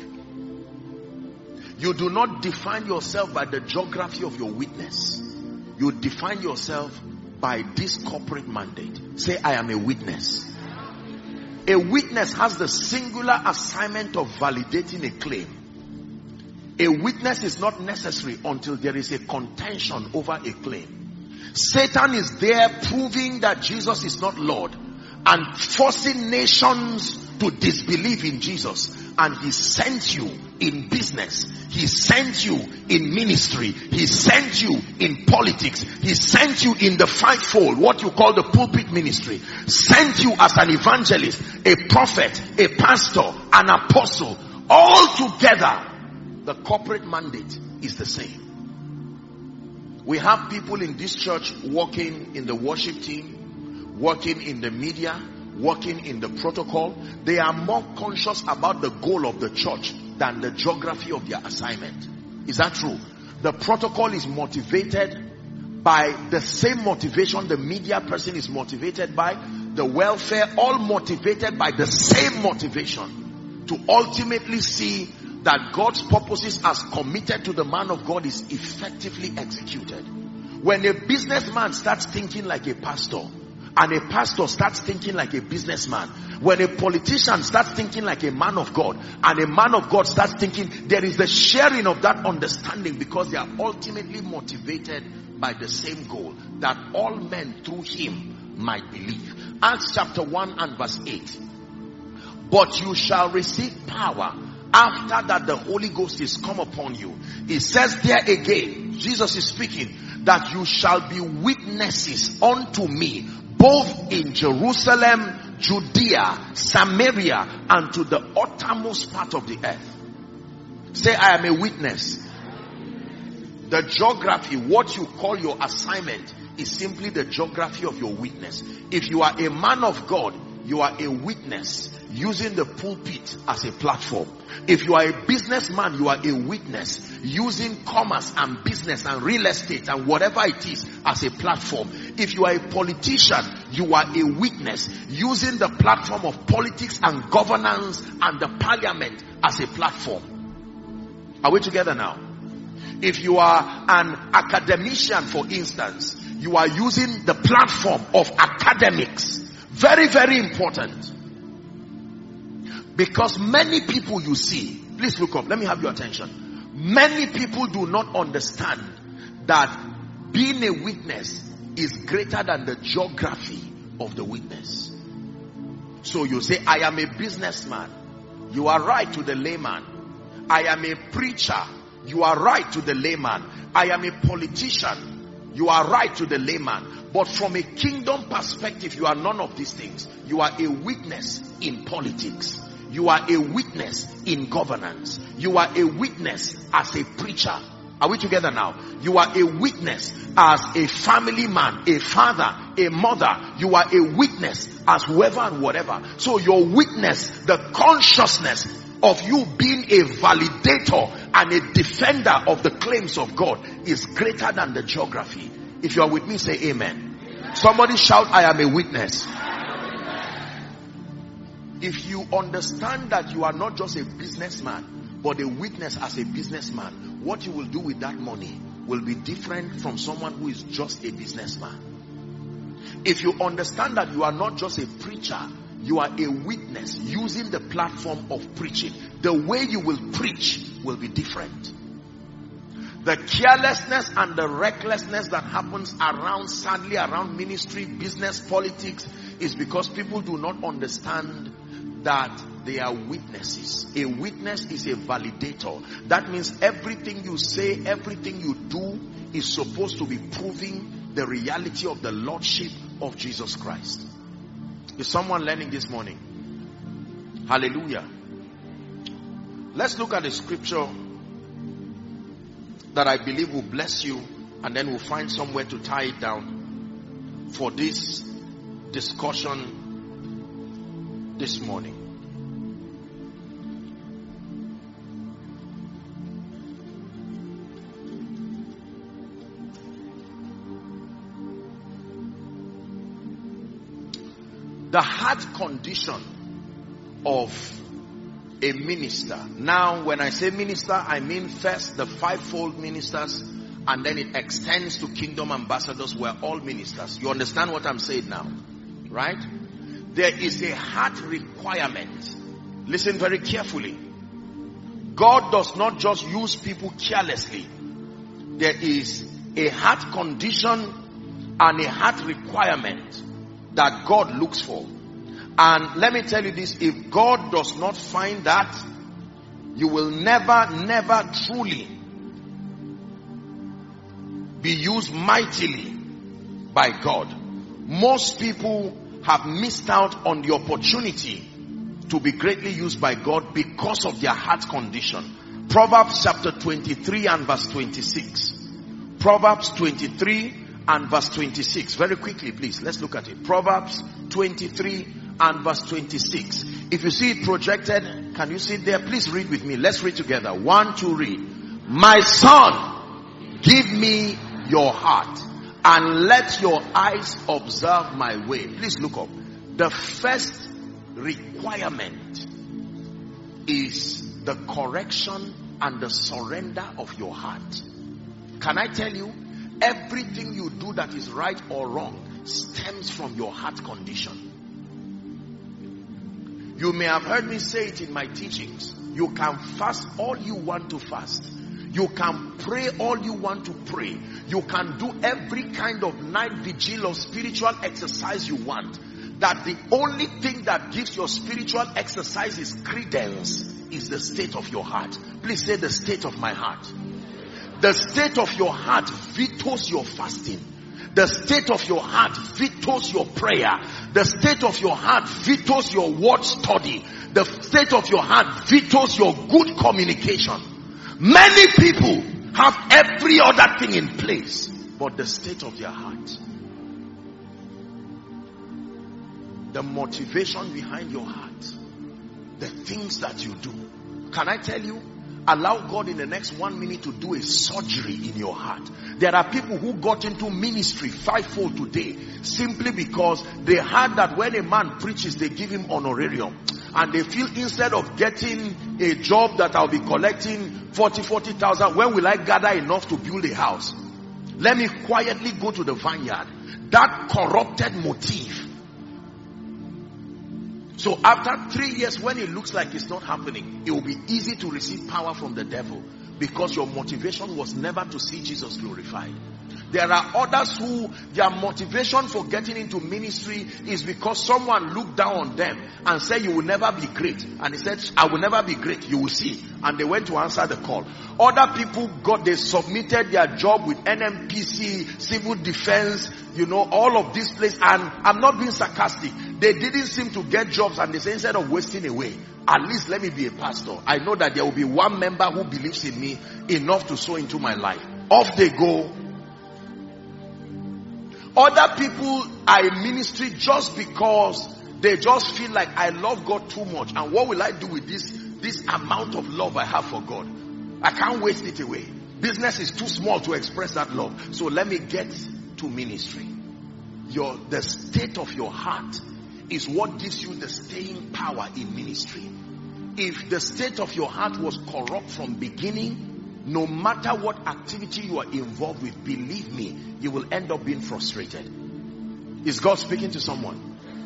You do not define yourself by the geography of your witness. You define yourself by this corporate mandate. Say, I am a witness. A witness has the singular assignment of validating a claim. A witness is not necessary until there is a contention over a claim. Satan is there proving that Jesus is not Lord and forcing nations to disbelieve in Jesus. And he sent you in business. He sent you in ministry. He sent you in politics. He sent you in the fivefold, what you call the pulpit ministry. Sent you as an evangelist, a prophet, a pastor, an apostle. All together, the corporate mandate is the same. We have people in this church working in the worship team, working in the media, working in the protocol. They are more conscious about the goal of the church than the geography of their assignment. Is that true? The protocol is motivated by the same motivation the media person is motivated by, the welfare, all motivated by the same motivation, to ultimately see that God's purposes as committed to the man of God is effectively executed. When a businessman starts thinking like a pastor, and a pastor starts thinking like a businessman, when a politician starts thinking like a man of God, and a man of God starts thinking, there is the sharing of that understanding, because they are ultimately motivated by the same goal, that all men through him might believe. Acts chapter 1 and verse 8. But you shall receive power after that the Holy Ghost is come upon you. It says there again, Jesus is speaking, that you shall be witnesses unto me, both in Jerusalem, Judea, Samaria, and to the uttermost part of the earth. Say, I am a witness. The geography, what you call your assignment, is simply the geography of your witness. If you are a man of God, you are a witness using the pulpit as a platform. If you are a businessman, you are a witness using commerce and business and real estate and whatever it is as a platform. If you are a politician, you are a witness using the platform of politics and governance and the parliament as a platform. Are we together now? If you are an academician, for instance, you are using the platform of academics. Very, very important. Because many people you see, please look up, let me have your attention. Many people do not understand that being a witness is greater than the geography of the witness. So you say, I am a businessman. You are right to the layman. I am a preacher. You are right to the layman. I am a politician. You are right to the layman. But from a kingdom perspective, you are none of these things. You are a witness in politics. You are a witness in governance. You are a witness as a preacher. Are we together now? You are a witness as a family man, a father, a mother. You are a witness as whoever and whatever. So your witness, the consciousness of you being a validator and a defender of the claims of God is greater than the geography. If you are with me, say amen. Somebody shout, I am a witness. If you understand that you are not just a businessman, but a witness as a businessman, what you will do with that money will be different from someone who is just a businessman. If you understand that you are not just a preacher, you are a witness using the platform of preaching, the way you will preach will be different. The carelessness and the recklessness that happens around, sadly, around ministry, business, politics, is because people do not understand that they are witnesses. A witness is a validator. That means everything you say, everything you do is supposed to be proving the reality of the lordship of Jesus Christ. Is someone learning this morning? Hallelujah. Let's look at the scripture that I believe will bless you, and then we'll find somewhere to tie it down for this discussion this morning. The heart condition of a minister. Now, when I say minister, I mean first the fivefold ministers, and then it extends to kingdom ambassadors. We're all ministers. You understand what I'm saying now? Right? There is a heart requirement. Listen very carefully. God does not just use people carelessly. There is a heart condition and a heart requirement that God looks for. And let me tell you this, if God does not find that, you will never truly be used mightily by God. Most people have missed out on the opportunity to be greatly used by God because of their heart condition. Proverbs chapter 23 and verse 26. Proverbs 23 and verse 26. Very quickly, please. Let's look at it. Proverbs 23 and verse 26. If you see it projected, can you see it there? Please read with me. Let's read together. 1, 2, read. My son, give me your heart, and let your eyes observe my way. Please look up. The first requirement is the correction and the surrender of your heart. Can I tell you, everything you do that is right or wrong stems from your heart condition. You may have heard me say it in my teachings. You can fast all you want to fast. You can pray all you want to pray. You can do every kind of night vigil or spiritual exercise you want. That the only thing that gives your spiritual exercises credence is the state of your heart. Please say, the state of my heart. The state of your heart vetoes your fasting. The state of your heart vetoes your prayer. The state of your heart vetoes your word study. The state of your heart vetoes your good communication. Many people have every other thing in place, but the state of their heart, the motivation behind your heart, the things that you do. Can I tell you, Allow God in the next 1 minute to do a surgery in your heart. There are people who got into ministry fivefold today simply because they heard that when a man preaches, they give him honorarium. And they feel instead of getting a job that I'll be collecting 40,000, when will I gather enough to build a house? Let me quietly go to the vineyard. That corrupted motive. So after 3 years, when it looks like it's not happening, it will be easy to receive power from the devil because your motivation was never to see Jesus glorified. There are others who their motivation for getting into ministry is because someone looked down on them and said, you will never be great. And he said, I will never be great. You will see. And they went to answer the call. Other people they submitted their job with NMPC, civil defense, all of this place. And I'm not being sarcastic. They didn't seem to get jobs, and they say, instead of wasting away, at least let me be a pastor. I know that there will be one member who believes in me enough to sow into my life. Off they go. Other people are in ministry just because they just feel like I love God too much. And what will I do with this amount of love I have for God? I can't waste it away. Business is too small to express that love. So let me get to ministry. The state of your heart is what gives you the staying power in ministry. If the state of your heart was corrupt from beginning, no matter what activity you are involved with, believe me, you will end up being frustrated. Is God speaking to someone?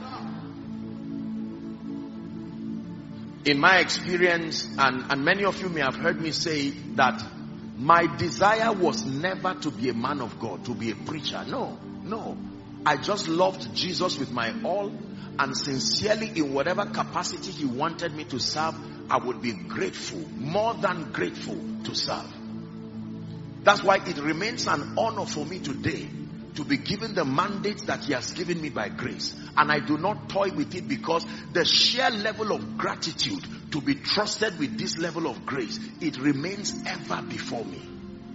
In my experience, and many of you may have heard me say that my desire was never to be a man of God, to be a preacher. No. I just loved Jesus with my all, and sincerely in whatever capacity he wanted me to serve, I would be grateful, more than grateful to serve. That's why it remains an honor for me today to be given the mandate that he has given me by grace. And I do not toy with it, because the sheer level of gratitude to be trusted with this level of grace, it remains ever before me.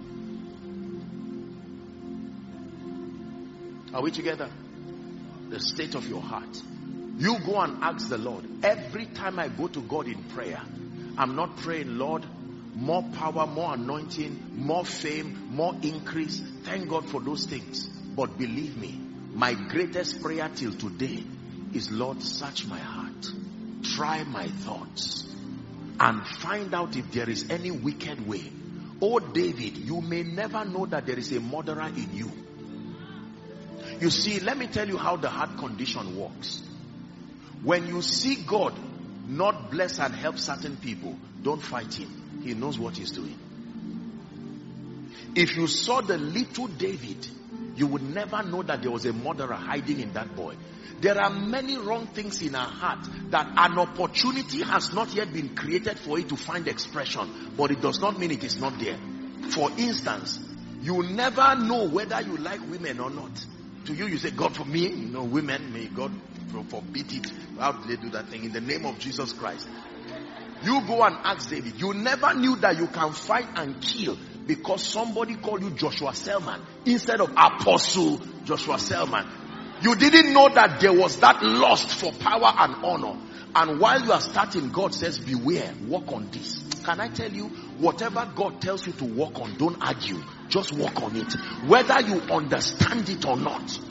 Are we together? The state of your heart. You go and ask the Lord. Every time I go to God in prayer, I'm not praying, Lord, more power, more anointing, more fame, more increase. Thank God for those things. But believe me, my greatest prayer till today is, Lord, search my heart, try my thoughts, and find out if there is any wicked way. Oh David, you may never know that there is a murderer in you. You see, let me tell you how the heart condition works. When you see God not bless and help certain people, don't fight him. He knows what he's doing. If you saw the little David, you would never know that there was a murderer hiding in that boy. There are many wrong things in our heart that an opportunity has not yet been created for it to find expression, but it does not mean it is not there. For instance, you never know whether you like women or not. To you, you say, God, for me, women, may God forbid it. How do they do that thing? In the name of Jesus Christ. You go and ask David. You never knew that you can fight and kill because somebody called you Joshua Selman instead of Apostle Joshua Selman. You didn't know that there was that lust for power and honor. And while you are starting, God says, beware, walk on this. Can I tell you, whatever God tells you to walk on, don't argue. Just walk on it. Whether you understand it or not.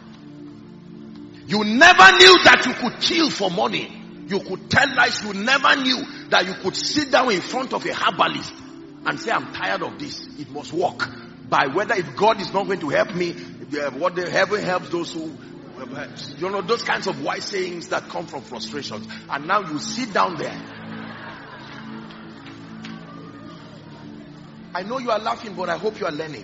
You never knew that you could kill for money. You could tell lies. You never knew that you could sit down in front of a herbalist and say, I'm tired of this. It must work. By whether if God is not going to help me, what the heaven helps those who, those kinds of wise sayings that come from frustrations. And now you sit down there. I know you are laughing, but I hope you are learning.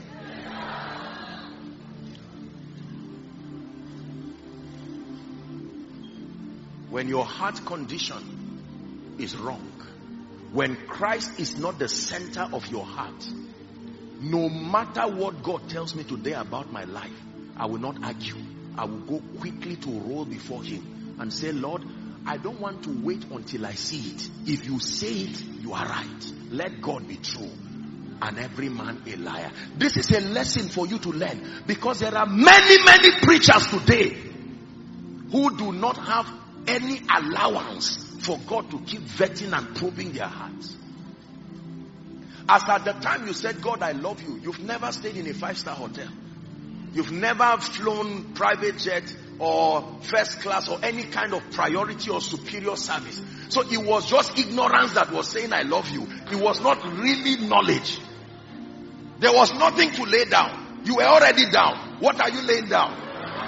When your heart condition is wrong, when Christ is not the center of your heart, no matter what God tells me today about my life, I will not argue. I will go quickly to roll before him and say, Lord, I don't want to wait until I see it. If you say it, you are right. Let God be true and every man a liar. This is a lesson for you to learn, because there are many preachers today who do not have any allowance for God to keep vetting and probing their hearts. As at the time you said, God, I love you, you've never stayed in a 5-star hotel. You've never flown private jet or first class or any kind of priority or superior service. So it was just ignorance that was saying, I love you. It was not really knowledge. There was nothing to lay down. You were already down. What are you laying down?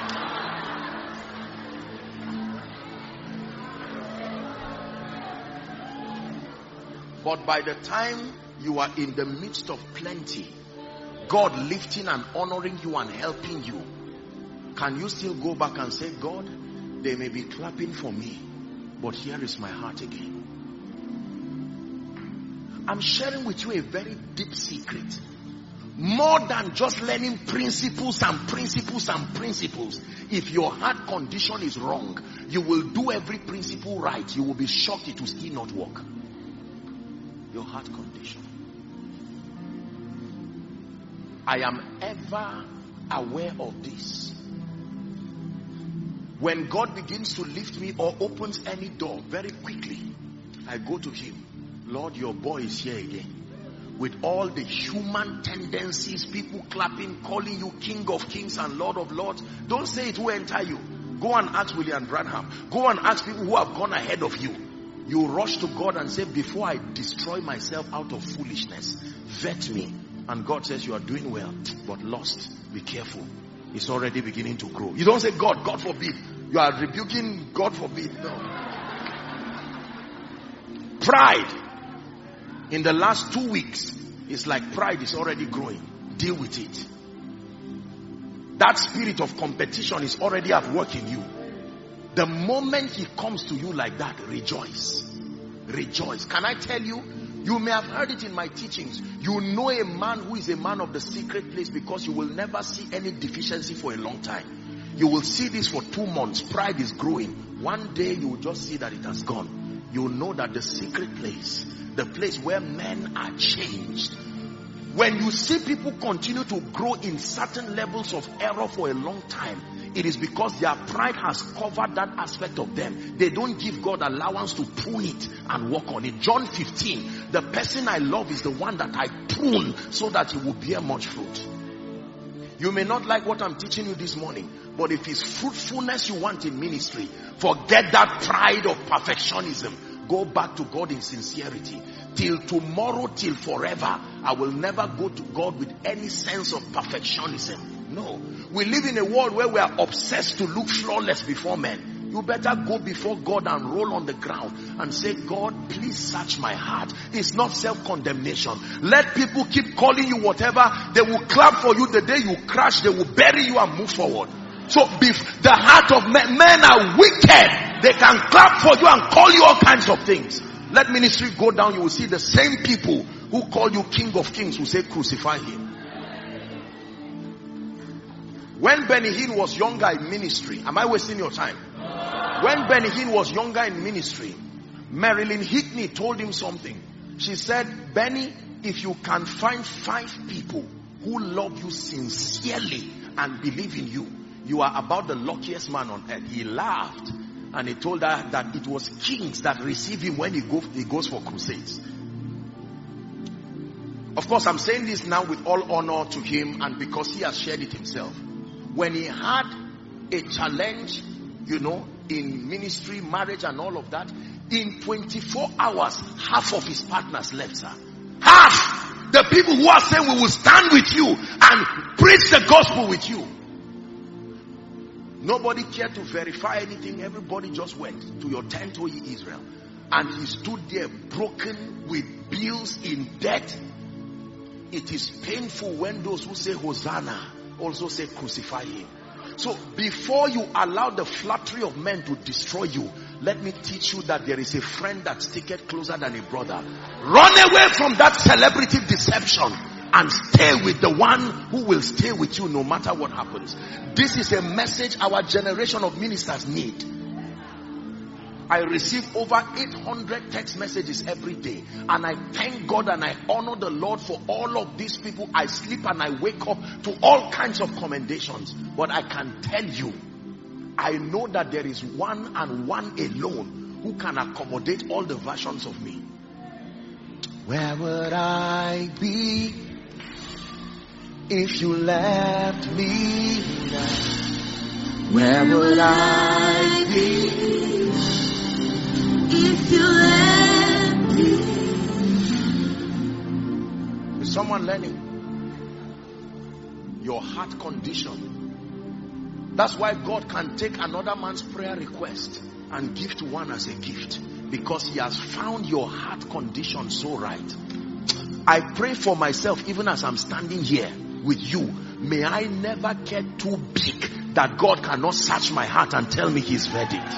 But by the time you are in the midst of plenty, God lifting and honoring you and helping you, can you still go back and say, God, they may be clapping for me, but here is my heart again. I'm sharing with you a very deep secret. More than just learning principles and principles and principles. If your heart condition is wrong, you will do every principle right. You will be shocked it will still not work. Your heart condition. I am ever aware of this. When God begins to lift me or opens any door, very quickly, I go to him. Lord, your boy is here again. With all the human tendencies, people clapping, calling you King of Kings and Lord of Lords. Don't say it will enter you. Go and ask William Branham. Go and ask people who have gone ahead of you. You rush to God and say, before I destroy myself out of foolishness, vet me. And God says, you are doing well, but lost. Be careful. It's already beginning to grow. You don't say, God, God forbid. You are rebuking, God forbid. No. Pride. In the last 2 weeks, it's like pride is already growing. Deal with it. That spirit of competition is already at work in you. The moment he comes to you like that, rejoice. Rejoice. Can I tell you? You may have heard it in my teachings. You know a man who is a man of the secret place because you will never see any deficiency for a long time. You will see this for 2 months. Pride is growing. One day you will just see that it has gone. You will know that the secret place, the place where men are changed. When you see people continue to grow in certain levels of error for a long time, it is because their pride has covered that aspect of them. They don't give God allowance to prune it and work on it. John 15, the person I love is the one that I prune so that he will bear much fruit. You may not like what I'm teaching you this morning, but if it's fruitfulness you want in ministry, forget that pride of perfectionism. Go back to God in sincerity. Till tomorrow, till forever, I will never go to God with any sense of perfectionism. No. We live in a world where we are obsessed to look flawless before men. You better go before God and roll on the ground and say, God, please search my heart. It's not self-condemnation. Let people keep calling you whatever. They will clap for you the day you crash. They will bury you and move forward. So the heart of men are wicked. They can clap for you and call you all kinds of things. Let ministry go down. You will see the same people who call you King of Kings who say crucify him. When Benny Hinn was younger in ministry, am I wasting your time? When Benny Hinn was younger in ministry, Marilyn Hickney told him something. She said, Benny, if you can find 5 people who love you sincerely and believe in you, you are about the luckiest man on earth. He laughed and he told her that it was kings that receive him when he goes for crusades. Of course, I'm saying this now with all honor to him and because he has shared it himself. When he had a challenge, in ministry, marriage and all of that, in 24 hours, half of his partners left, sir. Half! The people who are saying we will stand with you and preach the gospel with you. Nobody cared to verify anything. Everybody just went to your tent, O ye Israel. And he stood there broken with bills, in debt. It is painful when those who say Hosanna also say crucify him. So before you allow the flattery of men to destroy you, let me teach you that there is a friend that sticketh closer than a brother. Run away from that celebrity deception and stay with the one who will stay with you no matter what happens. This is a message our generation of ministers need. I receive over 800 text messages every day. And I thank God and I honor the Lord for all of these people. I sleep and I wake up to all kinds of commendations. But I can tell you, I know that there is one and one alone who can accommodate all the versions of me. Where would I be if you left me now? Where would I be if you left me? Is someone learning? Your heart condition. That's why God can take another man's prayer request and give to one as a gift, because he has found your heart condition so right. I pray for myself, even as I'm standing here with you, may I never get too big that God cannot search my heart and tell me his verdict.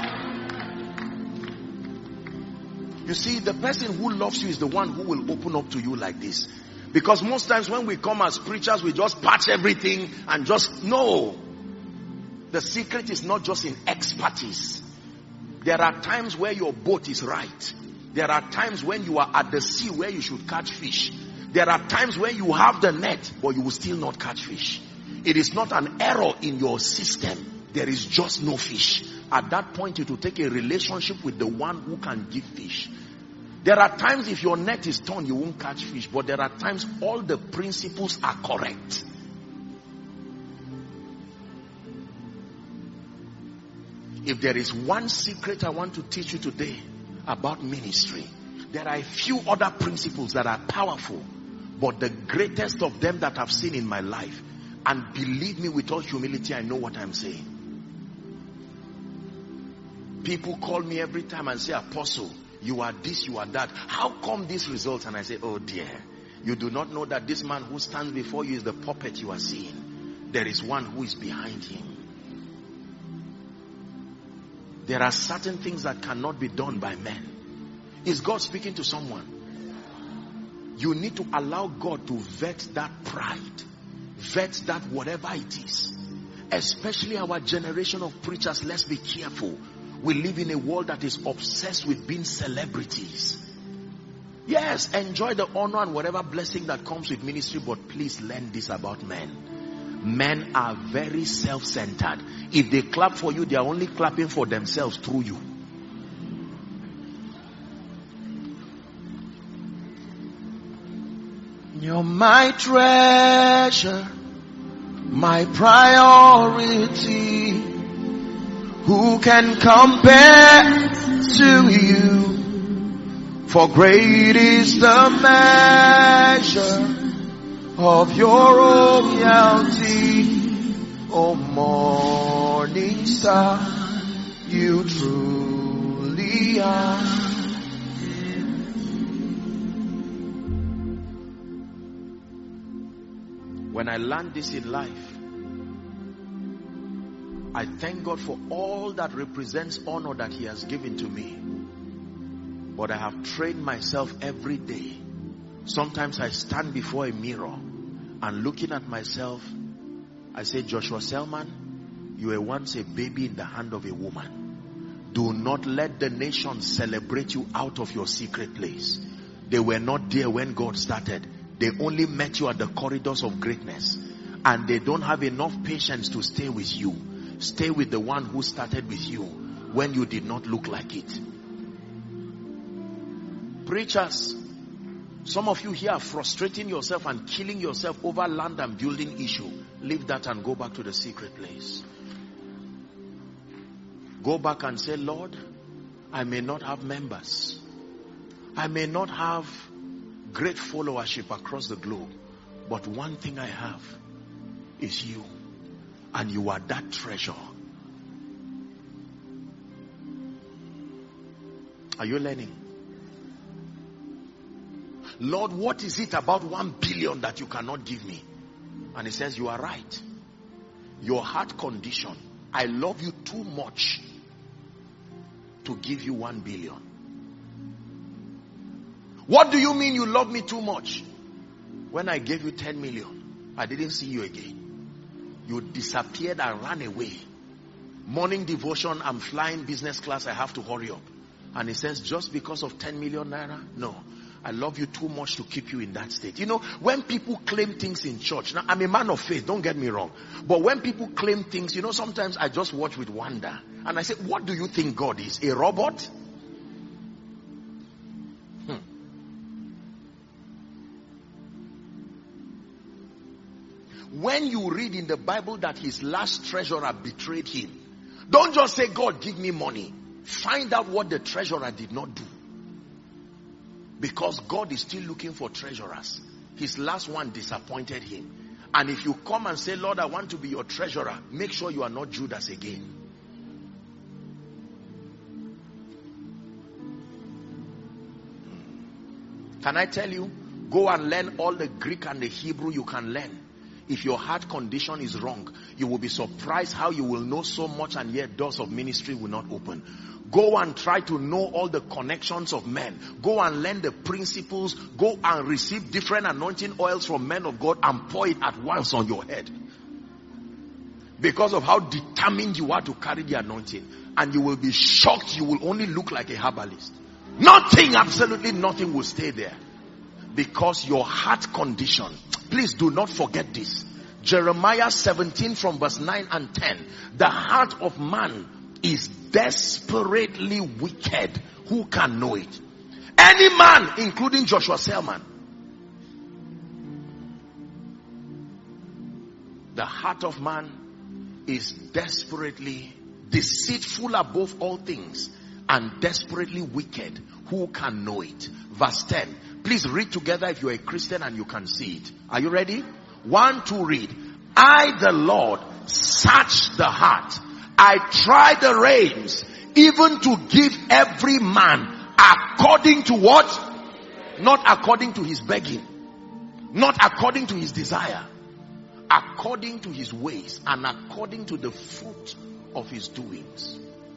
You see, the person who loves you is the one who will open up to you like this. Because most times when we come as preachers, we just patch everything and just, no. The secret is not just in expertise. There are times where your boat is right. There are times when you are at the sea where you should catch fish. There are times when you have the net, but you will still not catch fish. It is not an error in your system. There is just no fish. At that point, it will take a relationship with the one who can give fish. There are times if your net is torn, you won't catch fish. But there are times all the principles are correct. If there is one secret I want to teach you today about ministry, there are a few other principles that are powerful, but the greatest of them that I've seen in my life, and believe me, with all humility, I know what I'm saying. People call me every time and say, Apostle, you are this, you are that. How come this result? And I say, oh dear, you do not know that this man who stands before you is the puppet you are seeing. There is one who is behind him. There are certain things that cannot be done by men. Is God speaking to someone? You need to allow God to vet that pride. Vet that whatever it is. Especially our generation of preachers, let's be careful. We live in a world that is obsessed with being celebrities. Yes, enjoy the honor and whatever blessing that comes with ministry, but please learn this about men. Men are very self-centered. If they clap for you, they are only clapping for themselves through you. You're my treasure, my priority. Who can compare to you? For great is the measure of your royalty. O morning star, you truly are. When I learned this in life, I thank God for all that represents honor that he has given to me. But I have trained myself every day. Sometimes I stand before a mirror and looking at myself, I say, Joshua Selman, you were once a baby in the hand of a woman. Do not let the nations celebrate you out of your secret place. They were not there when God started. They only met you at the corridors of greatness. And they don't have enough patience to stay with you. Stay with the one who started with you when you did not look like it. Preachers, some of you here are frustrating yourself and killing yourself over land and building issue. Leave that and go back to the secret place. Go back and say, Lord, I may not have members. I may not have great followership across the globe. But one thing I have is you. And you are that treasure. Are you learning? Lord, what is it about 1 billion that you cannot give me? And he says, you are right. Your heart condition. I love you too much to give you 1 billion. What do you mean you love me too much? When I gave you 10 million, I didn't see you again. You disappeared and ran away. Morning devotion, I'm flying business class, I have to hurry up. And he says, just because of 10 million naira? No. I love you too much to keep you in that state. You know, when people claim things in church, now I'm a man of faith, don't get me wrong. But when people claim things, you know, sometimes I just watch with wonder. And I say, what do you think God is? A robot? when you read in the Bible that his last treasurer betrayed him, don't just say, God, give me money. Find out what the treasurer did not do. Because God is still looking for treasurers. His last one disappointed him. And if you come and say, Lord, I want to be your treasurer, make sure you are not Judas again. Can I tell you? Go and learn all the Greek and the Hebrew you can learn. If your heart condition is wrong, you will be surprised how you will know so much and yet doors of ministry will not open. Go and try to know all the connections of men. Go and learn the principles. Go and receive different anointing oils from men of God and pour it at once on your head. Because of how determined you are to carry the anointing. And you will be shocked. You will only look like a herbalist. Nothing, absolutely nothing will stay there. Because your heart condition. Please do not forget this. Jeremiah 17 from verse 9 and 10. The heart of man is desperately wicked. Who can know it? Any man, including Joshua Selman. The heart of man is desperately deceitful above all things and desperately wicked. Who can know it? Verse 10. Please read together if you're a Christian and you can see it. Are you ready? 1, 2, read. I, the Lord, search the heart. I try the reins, even to give every man according to what? Not according to his begging. Not according to his desire. According to his ways and according to the fruit of his doings.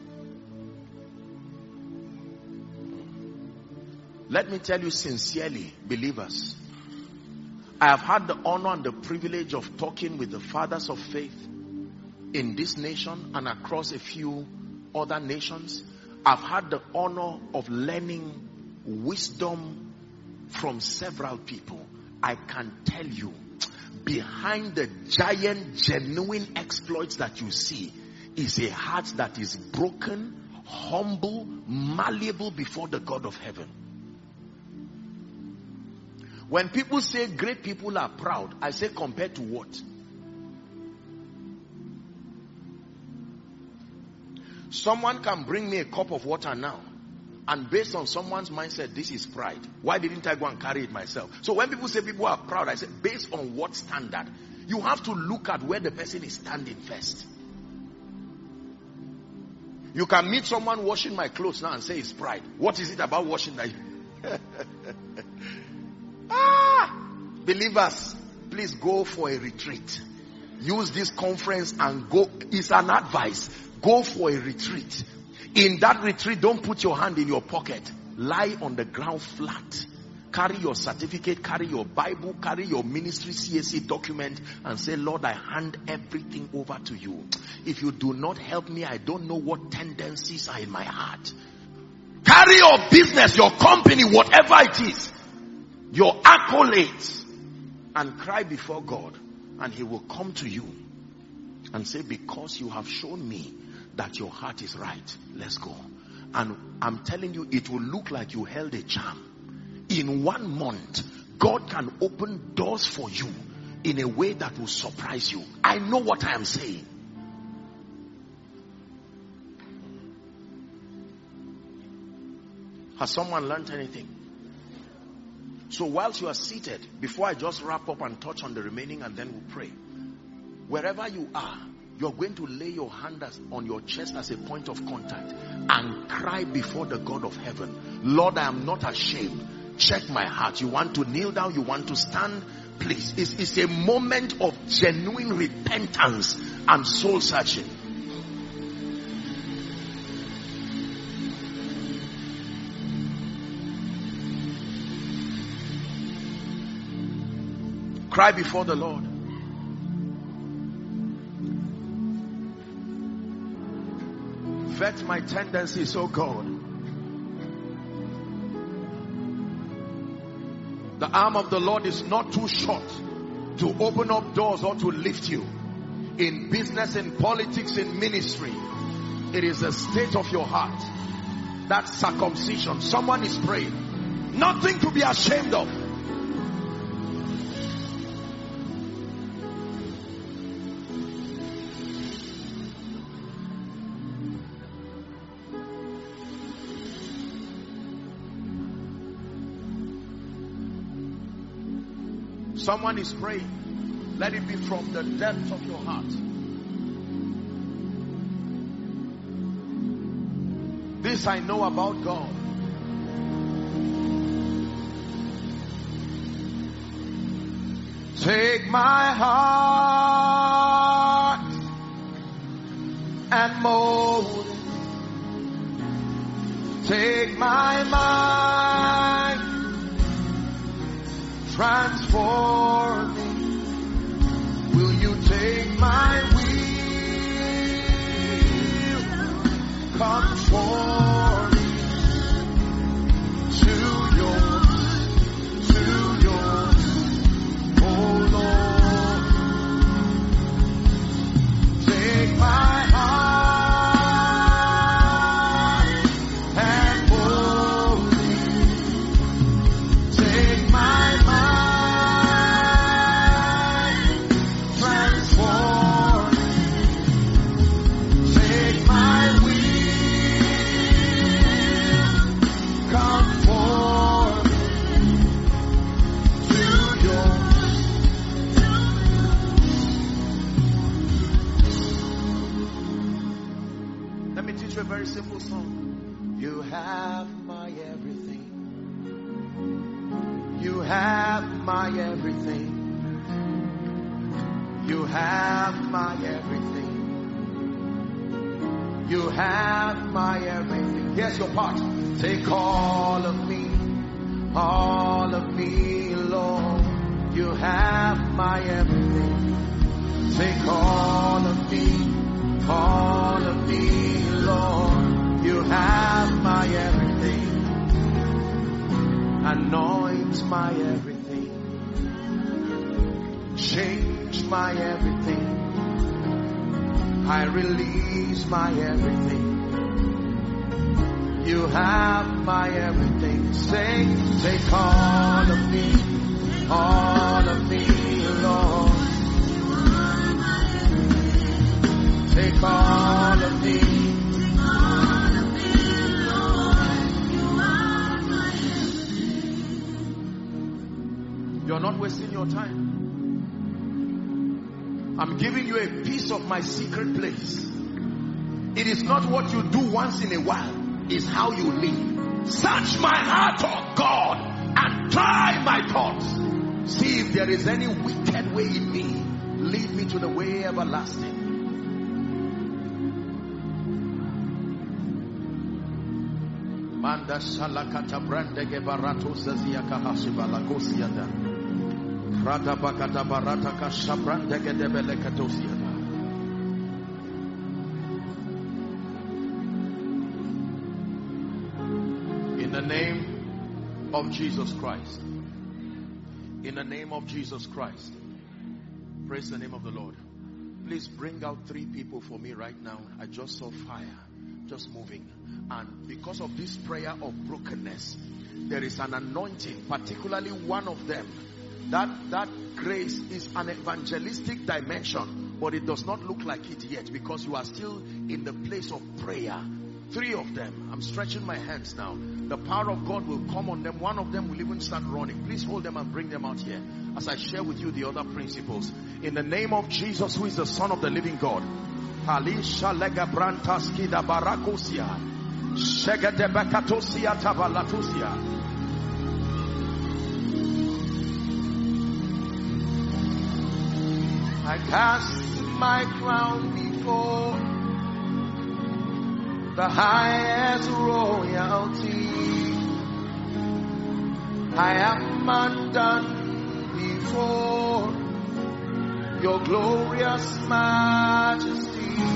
Let me tell you sincerely, believers, I have had the honor and the privilege of talking with the fathers of faith in this nation and across a few other nations. I've had the honor of learning wisdom from several people. I can tell you, behind the giant, genuine exploits that you see is a heart that is broken, humble, malleable before the God of heaven. When people say great people are proud, I say compared to what? Someone can bring me a cup of water now, and based on someone's mindset, this is pride. Why didn't I go and carry it myself? So when people say people are proud, I say based on what standard? You have to look at where the person is standing first. You can meet someone washing my clothes now and say it's pride. What is it about washing that? Believers, please go for a retreat. Use this conference and go. It's an advice. Go for a retreat. In that retreat, don't put your hand in your pocket. Lie on the ground flat. Carry your certificate, carry your Bible, carry your ministry CAC document and say, Lord, I hand everything over to you. If you do not help me, I don't know what tendencies are in my heart. Carry your business, your company, whatever it is, your accolades, and cry before God, and he will come to you and say, because you have shown me that your heart is right, let's go. And I'm telling you, it will look like you held a charm. In 1 month, God can open doors for you in a way that will surprise you. I know what I am saying. Has someone learned anything? So whilst you are seated, before I just wrap up and touch on the remaining and then we'll pray. Wherever you are, you're going to lay your hand on your chest as a point of contact and cry before the God of heaven. Lord, I am not ashamed. Check my heart. You want to kneel down? You want to stand? Please. It's a moment of genuine repentance and soul searching. Cry before the Lord. Vet my tendencies, oh God. The arm of the Lord is not too short to open up doors or to lift you. In business, in politics, in ministry, it is the state of your heart. That circumcision. Someone is praying. Nothing to be ashamed of. Someone is praying. Let it be from the depth of your heart. This I know about God. Take my heart and mold it. Take my mind, transform me. Will you take my will, conform me to yours, oh Lord. Take my heart and mold it. Take my mind, transform it. Take my will, conform it to yours. Let me teach you a very simple song. You have my everything. You have my everything. You have my everything. You have my everything. Here's your part. Take all of me, Lord. You have my everything. Take all of me, Lord. You have my everything. Anoint my everything. Change my everything. I release my everything. You have my everything. Say, take all of me, Lord. Take all of me. You're not wasting your time. I'm giving you a piece of my secret place. It is not what you do once in a while. It's how you live. Search my heart, oh God, and try my thoughts. See if there is any wicked way in me. Lead me to the way everlasting. Manda salakata brandege barato saziaka hasibalakosiada. Rada bakata barata kashabrandege debelekatosiada. In the name of Jesus Christ. In the name of Jesus Christ. Praise the name of the Lord. Please bring out 3 people for me right now. I just saw fire just moving. And because of this prayer of brokenness, there is an anointing, particularly one of them. That grace is an evangelistic dimension, but it does not look like it yet because you are still in the place of prayer. 3 of them. I'm stretching my hands now. The power of God will come on them. One of them will even start running. Please hold them and bring them out here as I share with you the other principles. In the name of Jesus, who is the Son of the living God. Halisha lega brantaski da barakosia. Shega de bakatosia tabalatosia. I cast my crown before the highest royalty. I am undone before your glorious majesty.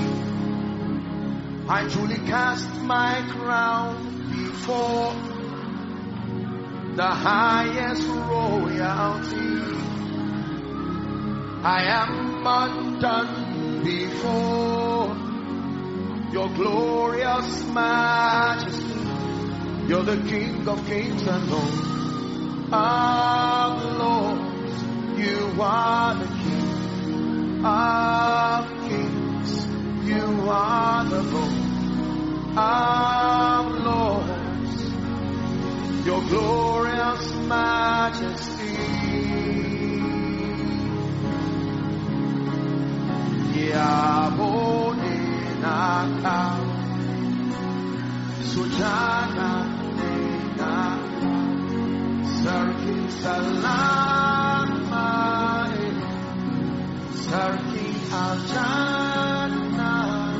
I truly cast my crown before the highest royalty. I am undone before your glorious majesty. You're the King of kings and Lord of lords. You are the King of kings. You are the Lord of lords. Your glorious majesty. Sujana Sarki Salama Sarki Aljana.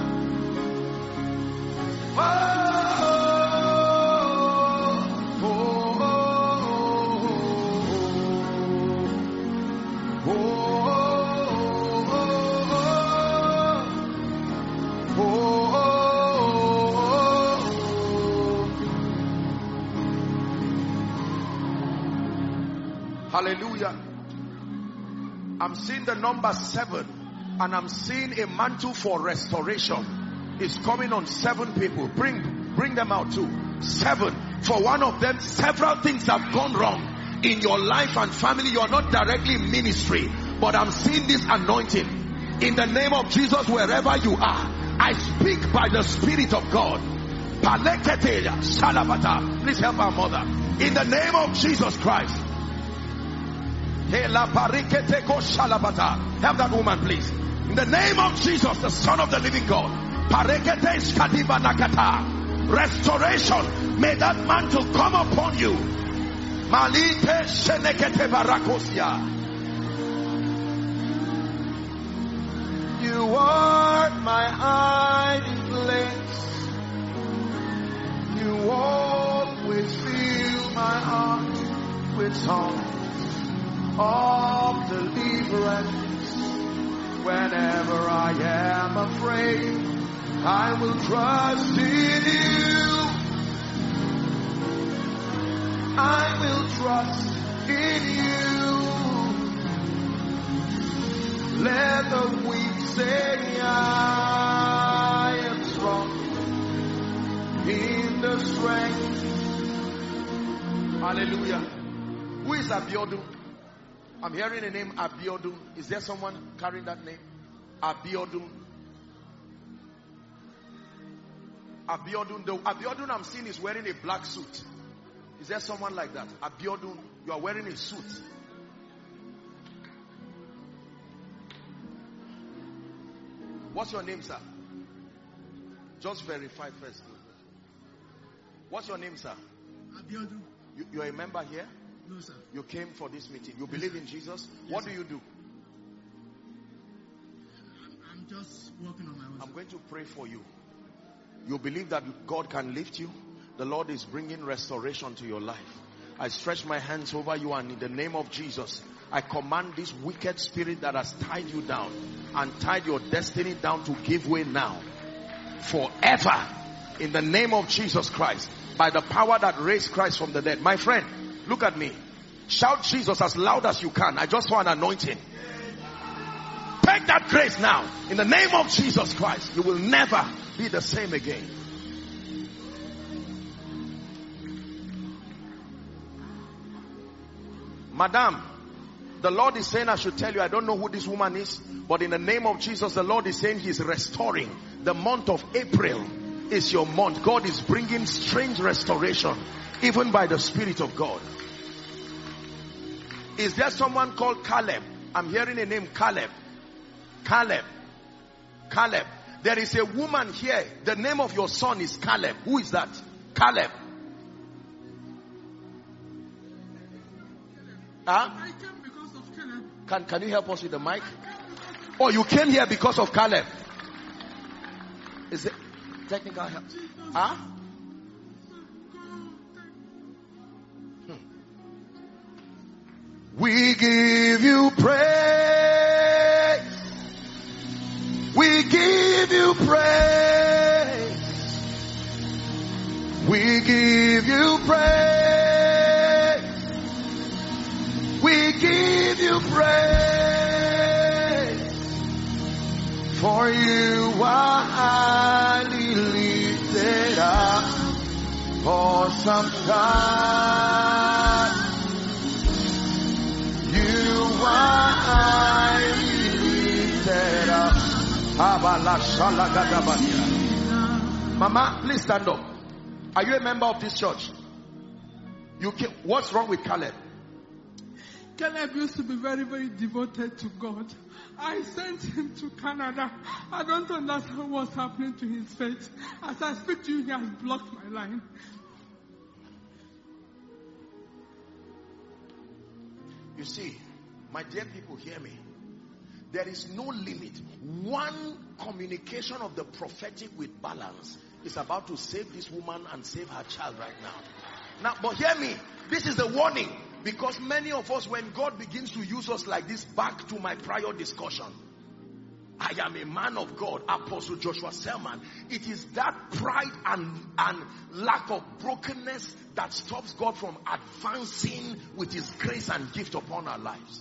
Hallelujah. I'm seeing the number 7, and I'm seeing a mantle for restoration. It's coming on 7 people. Bring them out too. 7. For one of them, several things have gone wrong in your life and family. You are not directly in ministry, but I'm seeing this anointing. In the name of Jesus, wherever you are, I speak by the Spirit of God. Please help our mother. In the name of Jesus Christ. Help that woman, please. In the name of Jesus, the Son of the living God. Restoration. May that mantle come upon you. You are my hiding place. You always fill my heart with songs of deliverance. Whenever I am afraid, I will trust in you. I will trust in you. Let the weak say I am strong in the strength. Hallelujah. Who is Abiodun? I'm hearing the name Abiodun. Is there someone carrying that name? Abiodun. Abiodun. The Abiodun I'm seeing is wearing a black suit. Is there someone like that? Abiodun, you are wearing a suit. What's your name, sir? Just verify first. What's your name, sir? Abiodun. You're a member here? No, sir. You came for this meeting. You believe in Jesus? Yes, what do you do? I'm just working on my own. I'm going to pray for you. You believe that God can lift you? The Lord is bringing restoration to your life. I stretch my hands over you, and in the name of Jesus, I command this wicked spirit that has tied you down and tied your destiny down to give way now. Forever. In the name of Jesus Christ. By the power that raised Christ from the dead. My friend, look at me. Shout Jesus as loud as you can. I just saw an anointing. Take that grace now. In the name of Jesus Christ. You will never be the same again. Madam, the Lord is saying I should tell you, I don't know who this woman is, but in the name of Jesus, the Lord is saying He is restoring. The month of April is your month. God is bringing strange restoration, even by the Spirit of God. Is there someone called Caleb? I'm hearing a name, Caleb. Caleb. Caleb. There is a woman here. The name of your son is Caleb. Who is that? Caleb. Huh? I came because of Caleb. Can you help us with the mic? Oh, you came here because of Caleb. Is it technical help? Huh? We give you praise. We give you praise. We give you praise. We give you praise. For you are highly lifted up. Awesome God. You are highly lifted up. Mama, please stand up. Are you a member of this church? What's wrong with Caleb? Caleb used to be very, very devoted to God. I sent him to Canada. I don't understand what's happening to his faith. As I speak to you, he has blocked my line. You see, my dear people, hear me. There is no limit. One communication of the prophetic with balance is about to save this woman and save her child right now. But hear me. This is the warning. Because many of us, when God begins to use us like this, back to my prior discussion. I am a man of God, Apostle Joshua Selman. It is that pride and lack of brokenness that stops God from advancing with his grace and gift upon our lives.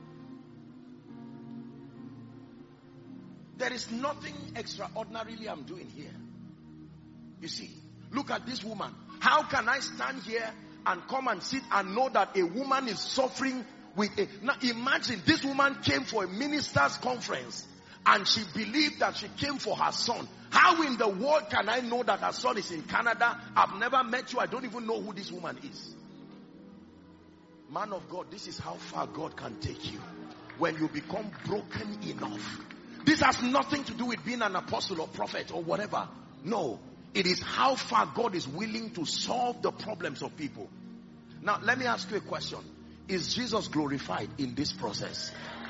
There is nothing extraordinarily I'm doing here. You see, look at this woman. How can I stand here and come and sit and know that a woman is suffering with a... Now imagine this woman came for a minister's conference and she believed that she came for her son. How in the world can I know that her son is in Canada? I've never met you. I don't even know who this woman is. Man of God, this is how far God can take you. When you become broken enough. This has nothing to do with being an apostle or prophet or whatever. No. It is how far God is willing to solve the problems of people. Now, let me ask you a question. Is Jesus glorified in this process?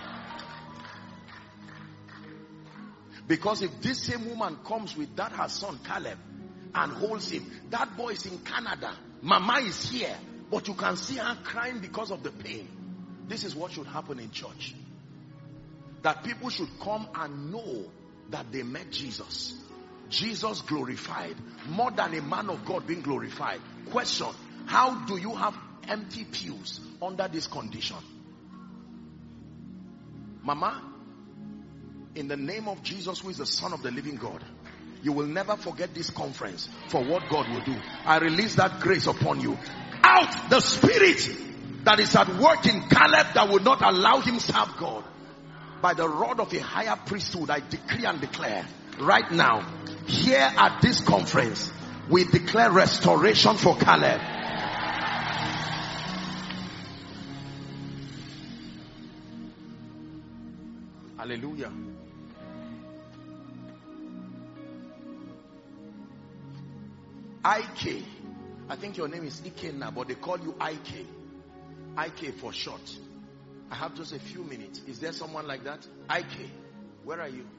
Because if this same woman comes with that her son Caleb and holds him, that boy is in Canada, Mama is here, but you can see her crying because of the pain. This is what should happen in church. That people should come and know that they met Jesus. Jesus glorified more than a man of God being glorified. Question: how do you have empty pews under this condition? Mama, in the name of Jesus, who is the Son of the living God, you will never forget this conference for what God will do. I release that grace upon you. Out the spirit that is at work in Caleb that will not allow him serve God. By the rod of a higher priesthood, I decree and declare right now, here at this conference, we declare restoration for Caleb. Hallelujah. IK. I think your name is Ike now, but they call you IK. IK for short. I have just a few minutes. Is there someone like that? IK. Where are you?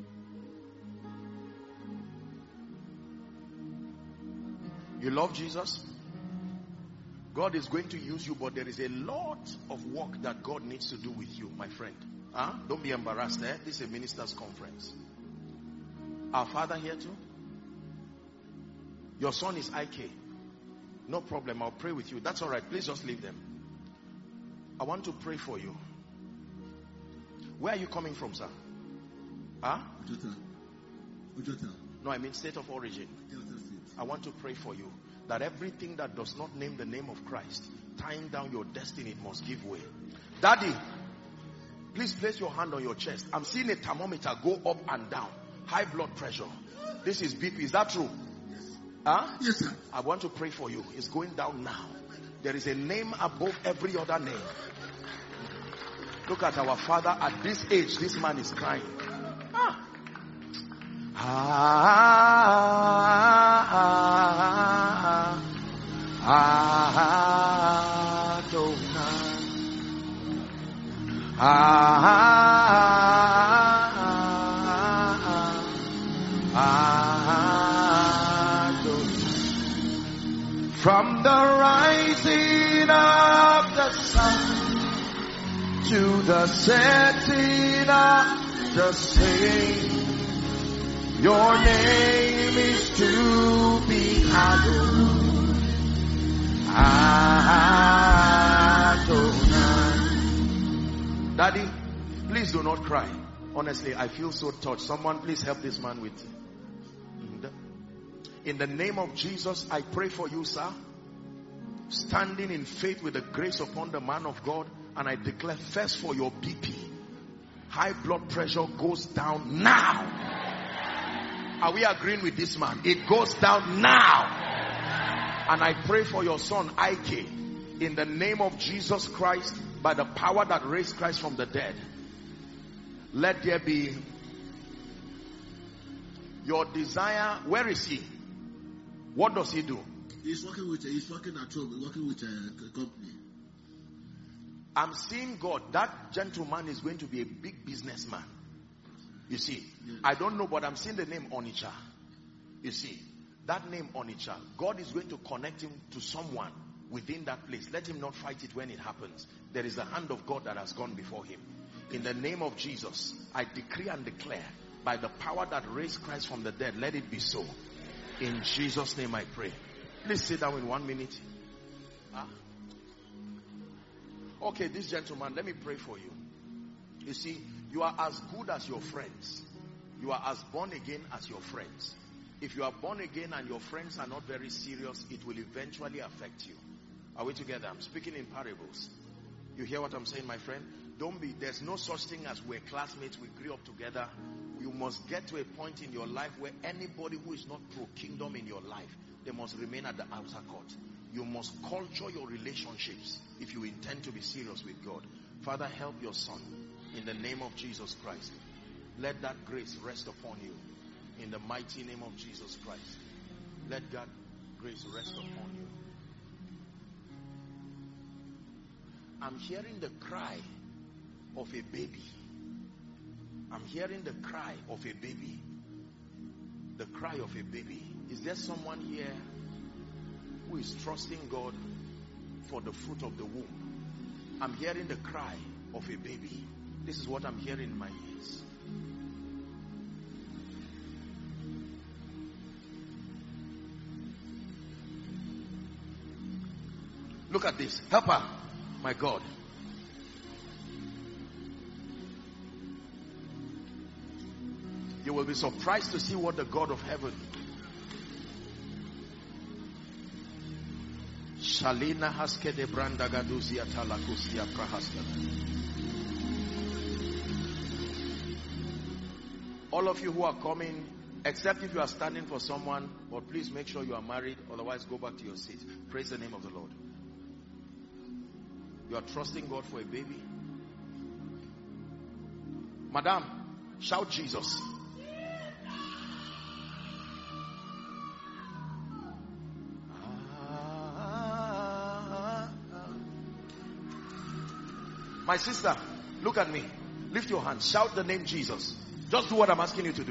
You love Jesus? God is going to use you, but there is a lot of work that God needs to do with you, my friend. Don't be embarrassed. This is a minister's conference. Our father here too? Your son is IK. No problem. I'll pray with you. That's all right. Please just leave them. I want to pray for you. Where are you coming from, sir? Ojota. No, I mean state of origin. I want to pray for you that everything that does not name the name of Christ, tying down your destiny, it must give way. Daddy, please place your hand on your chest. I'm seeing a thermometer go up and down. High blood pressure. This is BP. Is that true? Yes, sir. I want to pray for you. It's going down now. There is a name above every other name. Look at our father. At this age, this man is crying. From the rising of the sun to the setting of the same, your name is to be hallowed. Adonai. Daddy, please do not cry. Honestly, I feel so touched. Someone please help this man with. In the name of Jesus, I pray for you, sir. Standing in faith with the grace upon the man of God. And I declare first for your BP. High blood pressure goes down now. Are we agreeing with this man? It goes down now. And I pray for your son, IK. In the name of Jesus Christ, by the power that raised Christ from the dead, let there be your desire. Where is he? What does he do? He's working at home, working with a company. I'm seeing God. That gentleman is going to be a big businessman. You see, Yes. I don't know, but I'm seeing the name Onitsha. You see, that name Onitsha, God is going to connect him to someone within that place. Let him not fight it when it happens. There is a hand of God that has gone before him. In the name of Jesus, I decree and declare, by the power that raised Christ from the dead, let it be so. In Jesus' name I pray. Please sit down in 1 minute. Okay, this gentleman, let me pray for you. You see, you are as good as your friends. You are as born again as your friends. If you are born again and your friends are not very serious, it will eventually affect you. Are we together? I'm speaking in parables. You hear what I'm saying, my friend? There's no such thing as we're classmates, we grew up together. You must get to a point in your life where anybody who is not pro-kingdom in your life, they must remain at the outer court. You must culture your relationships if you intend to be serious with God. Father, help your son in the name of Jesus Christ. Let that grace rest upon you in the mighty name of Jesus Christ. Let God's grace rest upon you. I'm hearing the cry of a baby. I'm hearing the cry of a baby. The cry of a baby. Is there someone here who is trusting God for the fruit of the womb? I'm hearing the cry of a baby. This is what I'm hearing in my ears. Look at this. Help her. My God. You will be surprised to see what the God of heaven. Shalina haske de branda gaduzia talakusia prahaska. All of you who are coming, except if you are standing for someone, but please make sure you are married, otherwise go back to your seat. Praise the name of the Lord. You are trusting God for a baby. Madam, shout Jesus. My sister, look at me. Lift your hand. Shout the name Jesus. Just do what I'm asking you to do.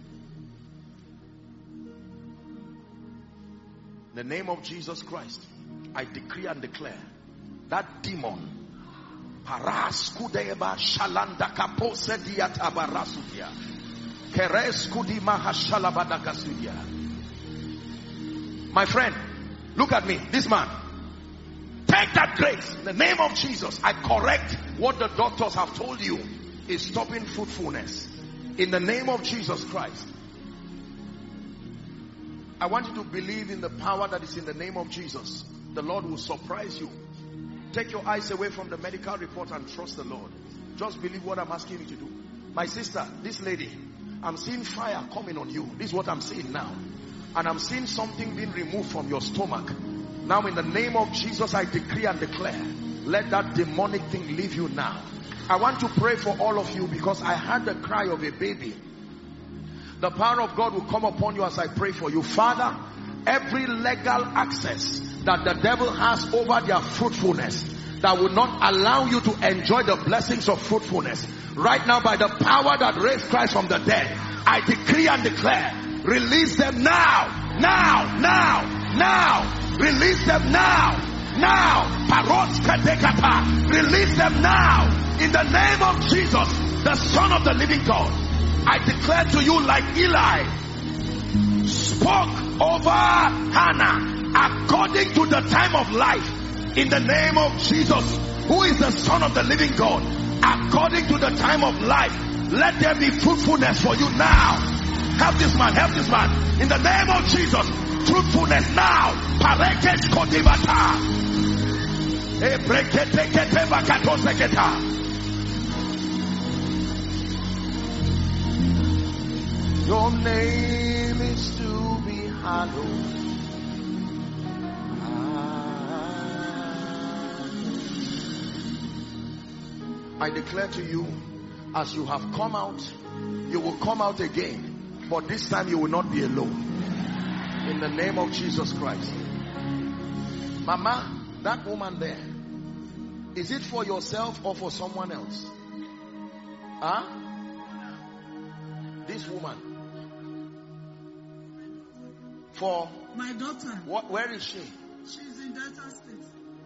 In the name of Jesus Christ, I decree and declare that demon, Paraskudeba Shalanda Kapose Diata Barasudia, Kereskudima Hashalabadakasudia. My friend, look at me. This man, take that grace. In the name of Jesus, I correct what the doctors have told you is stopping fruitfulness. In the name of Jesus Christ. I want you to believe in the power that is in the name of Jesus. The Lord will surprise you. Take your eyes away from the medical report and trust the Lord. Just believe what I'm asking you to do. My sister, this lady, I'm seeing fire coming on you. This is what I'm seeing now. And I'm seeing something being removed from your stomach. Now in the name of Jesus, I decree and declare, let that demonic thing leave you now. I want to pray for all of you because I heard the cry of a baby. The power of God will come upon you as I pray for you. Father, every legal access that the devil has over their fruitfulness, that will not allow you to enjoy the blessings of fruitfulness, right now by the power that raised Christ from the dead, I decree and declare, release them now, now, now, now. Release them now, now. Release them now. In the name of Jesus, the Son of the living God, I declare to you like Eli spoke over Hannah, according to the time of life. In the name of Jesus, who is the Son of the living God, according to the time of life, let there be fruitfulness for you now. Help this man, help this man. In the name of Jesus, fruitfulness now. Parekes kodivata. Ebreketekete bakatoseketa. Your name is to be hallowed. I declare to you, as you have come out, you will come out again. But this time you will not be alone. In the name of Jesus Christ. Mama, that woman there, is it for yourself or for someone else? Huh? This woman. For my daughter. What? Where is she? She's in Delta State.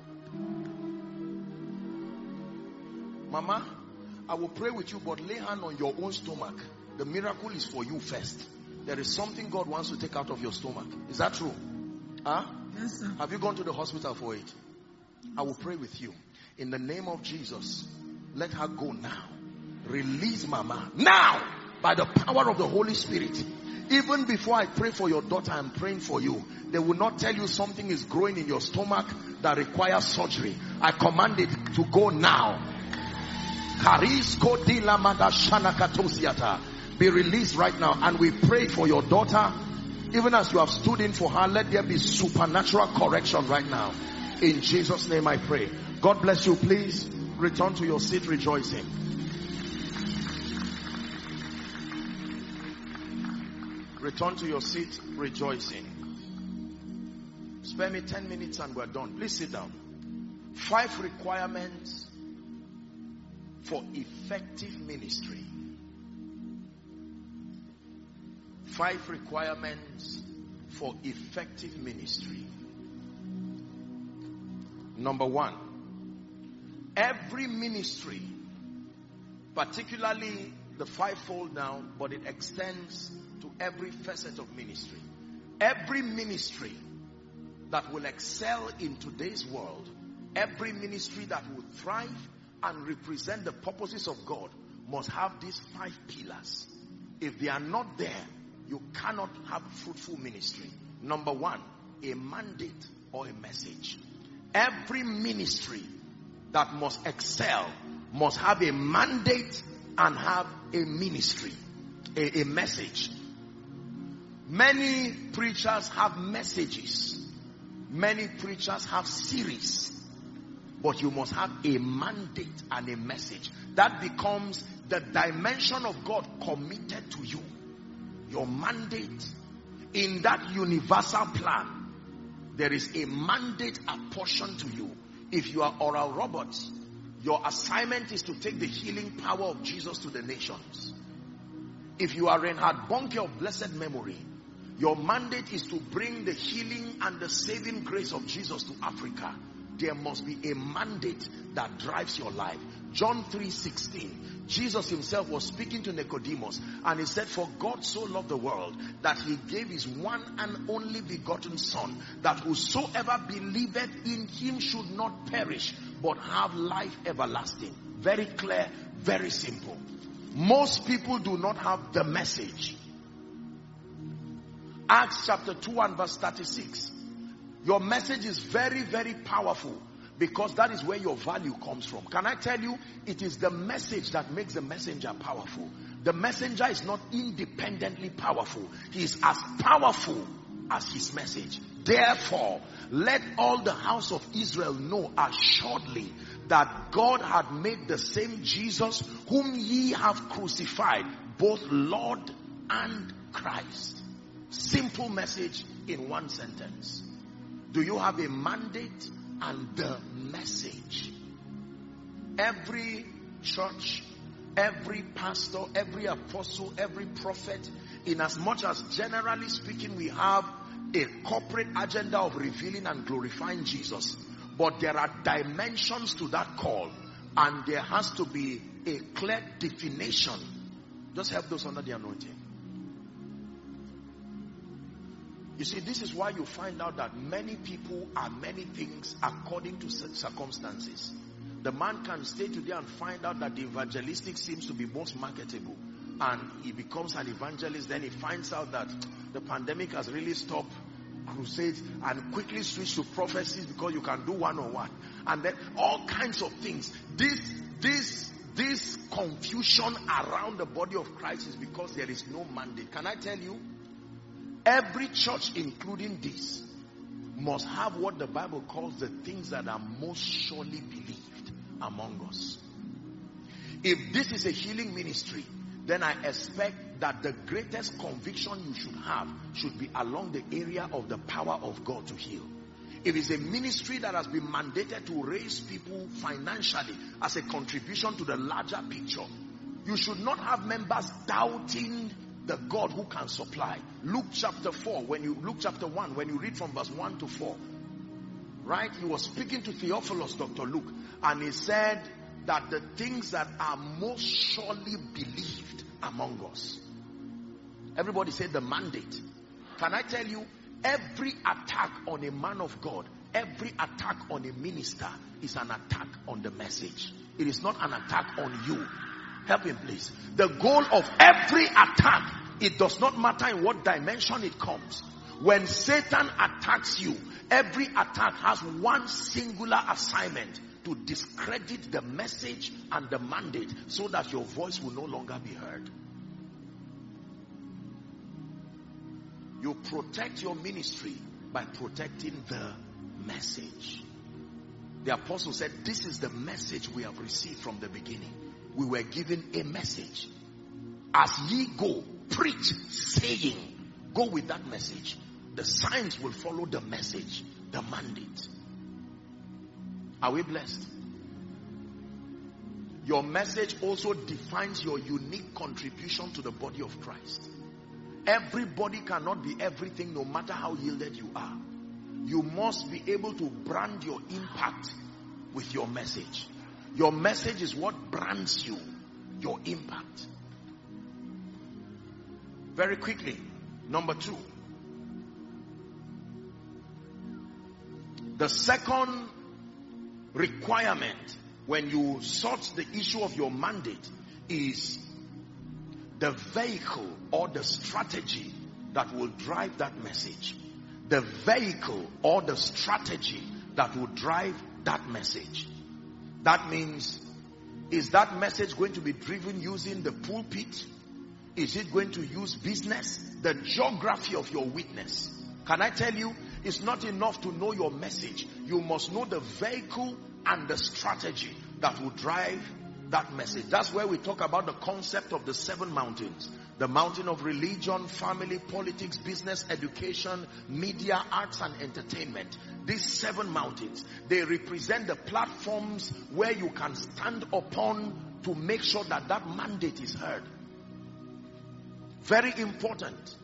Mama, I will pray with you, but lay hand on your own stomach. The miracle is for you first. There is something God wants to take out of your stomach. Is that true? Huh? Yes, sir. Have you gone to the hospital for it? I will pray with you. In the name of Jesus, let her go now. Release Mama now by the power of the Holy Spirit. Even before I pray for your daughter, I'm praying for you. They will not tell you something is growing in your stomach that requires surgery. I command it to go now. Be released right now. And we pray for your daughter. Even as you have stood in for her, let there be supernatural correction right now. In Jesus' name I pray. God bless you. Please return to your seat rejoicing. Return to your seat rejoicing. Spare me 10 minutes and we're done. Please sit down. 5 requirements for effective ministry. 5 requirements for effective ministry. Number 1, every ministry, particularly the fivefold now, but it extends to every facet of ministry. Every ministry that will excel in today's world, every ministry that will thrive and represent the purposes of God must have these 5 pillars. If they are not there, you cannot have fruitful ministry. Number 1, a mandate or a message. Every ministry that must excel must have a mandate and have a ministry, a message. Many preachers have messages. Many preachers have series. But you must have a mandate and a message. That becomes the dimension of God committed to you. Your mandate in that universal plan. There is a mandate apportioned to you. If you are Oral Roberts, your assignment is to take the healing power of Jesus to the nations. If you are Reinhard Bonnke of blessed memory, your mandate is to bring the healing and the saving grace of Jesus to Africa. There must be a mandate that drives your life. John 3:16, Jesus himself was speaking to Nicodemus and he said, for God so loved the world that he gave his one and only begotten Son, that whosoever believeth in him should not perish but have life everlasting. Very clear, very simple. Most people do not have the message. Acts chapter 2 and verse 36. Your message is very, very powerful because that is where your value comes from. Can I tell you, it is the message that makes the messenger powerful. The messenger is not independently powerful. He is as powerful as his message. Therefore, let all the house of Israel know assuredly that God had made the same Jesus whom ye have crucified, both Lord and Christ. Simple message in one sentence. Do you have a mandate and the message? Every church, every pastor, every apostle, every prophet, in as much as generally speaking we have a corporate agenda of revealing and glorifying Jesus, but there are dimensions to that call and there has to be a clear definition. Just help those under the anointing. You see, this is why you find out that many people are many things according to circumstances. The man can stay today and find out that the evangelistic seems to be most marketable, and he becomes an evangelist. Then he finds out that the pandemic has really stopped crusades and quickly switch to prophecies because you can do one-on-one, and then all kinds of things. This confusion around the body of Christ is because there is no mandate. Can I tell you? Every church, including this, must have what the Bible calls the things that are most surely believed among us. If this is a healing ministry, then I expect that the greatest conviction you should have should be along the area of the power of God to heal. If it's a ministry that has been mandated to raise people financially as a contribution to the larger picture, you should not have members doubting the God who can supply. Luke chapter 1, when you read from verse 1 to 4, right? He was speaking to Theophilus, Dr. Luke, and he said that the things that are most surely believed among us. Everybody said the mandate. Can I tell you, every attack on a man of God, every attack on a minister is an attack on the message. It is not an attack on you. Help him, please. The goal of every attack, it does not matter in what dimension it comes. When Satan attacks you, every attack has one singular assignment: to discredit the message and the mandate so that your voice will no longer be heard. You protect your ministry by protecting the message. The apostle said, this is the message we have received from the beginning. We were given a message. As ye go, preach, saying, go with that message. The signs will follow the message, the mandate. Are we blessed? Your message also defines your unique contribution to the body of Christ. Everybody cannot be everything, no matter how yielded you are. You must be able to brand your impact with your message. Your message is what brands you, your impact. Very quickly, number 2. The second requirement when you sort the issue of your mandate is the vehicle or the strategy that will drive that message. The vehicle or the strategy that will drive that message. That means, is that message going to be driven using the pulpit? Is it going to use business? The geography of your witness. Can I tell you, it's not enough to know your message. You must know the vehicle and the strategy that will drive that message. That's where we talk about the concept of the 7 mountains. The mountain of religion, family, politics, business, education, media, arts and entertainment. These 7 mountains, they represent the platforms where you can stand upon to make sure that that mandate is heard. Very important.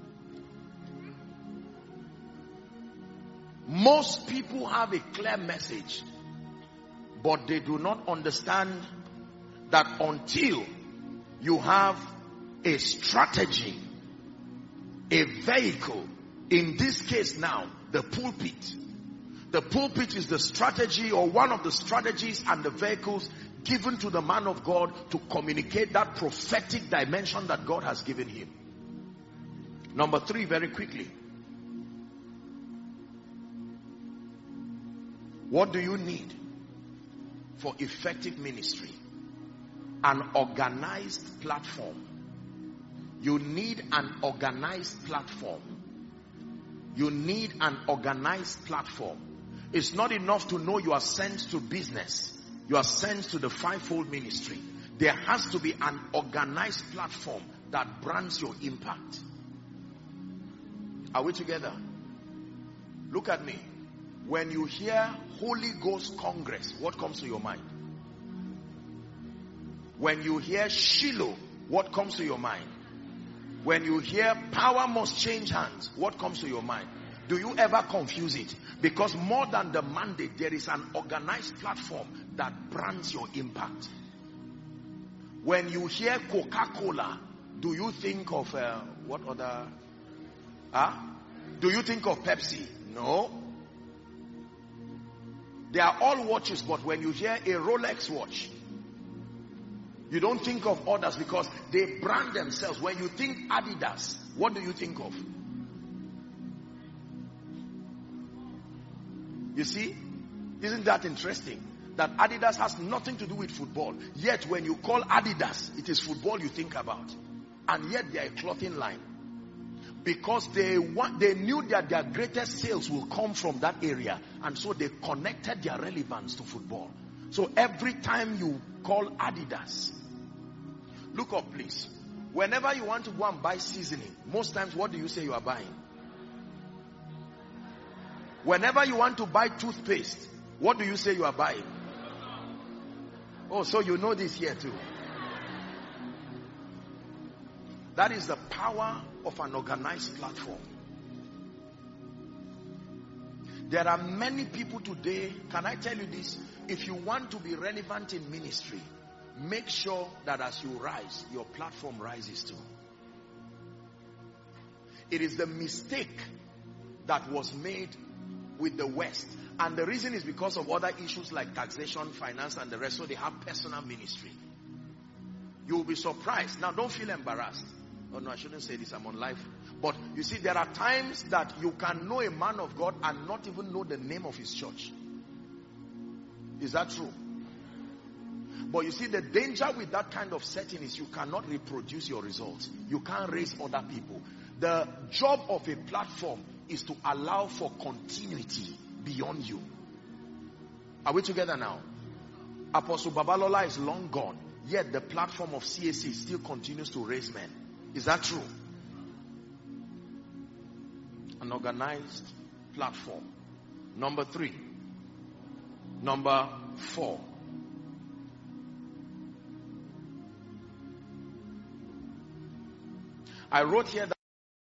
Most people have a clear message, but they do not understand that until you have a strategy, a vehicle, in this case now, the pulpit. The pulpit is the strategy or one of the strategies and the vehicles given to the man of God to communicate that prophetic dimension that God has given him. Number 3, very quickly. What do you need for effective ministry? An organized platform. You need an organized platform. You need an organized platform. It's not enough to know you are sent to business. You are sent to the 5-fold ministry. There has to be an organized platform that brands your impact. Are we together? Look at me. When you hear Holy Ghost Congress, what comes to your mind? When you hear Shiloh, what comes to your mind? When you hear power must change hands, what comes to your mind? Do you ever confuse it? Because more than the mandate, there is an organized platform that brands your impact. When you hear Coca-Cola, do you think of what other? Do you think of Pepsi? No. They are all watches, but when you hear a Rolex watch, you don't think of others because they brand themselves. When you think Adidas, what do you think of? You see, isn't that interesting? That Adidas has nothing to do with football. Yet when you call Adidas, it is football you think about. And yet they are a clothing line. Because they knew that their greatest sales will come from that area. And so they connected their relevance to football. So every time you call Adidas, look up please. Whenever you want to go and buy seasoning, most times what do you say you are buying? Whenever you want to buy toothpaste, what do you say you are buying? Oh, so you know this here too. That is the power of an organized platform. There are many people today, can I tell you this? If you want to be relevant in ministry, make sure that as you rise, your platform rises too. It is the mistake that was made with the West. And the reason is because of other issues like taxation, finance, and the rest. So they have personal ministry. You will be surprised. Now don't feel embarrassed. Oh no, I shouldn't say this. I'm on live. But you see, there are times that you can know a man of God and not even know the name of his church. Is that true? But you see, the danger with that kind of setting is you cannot reproduce your results. You can't raise other people. The job of a platform is to allow for continuity beyond you. Are we together now? Apostle Babalola is long gone, yet the platform of CAC still continues to raise men. Is that true? An organized platform. Number 3. Number 4. I wrote here that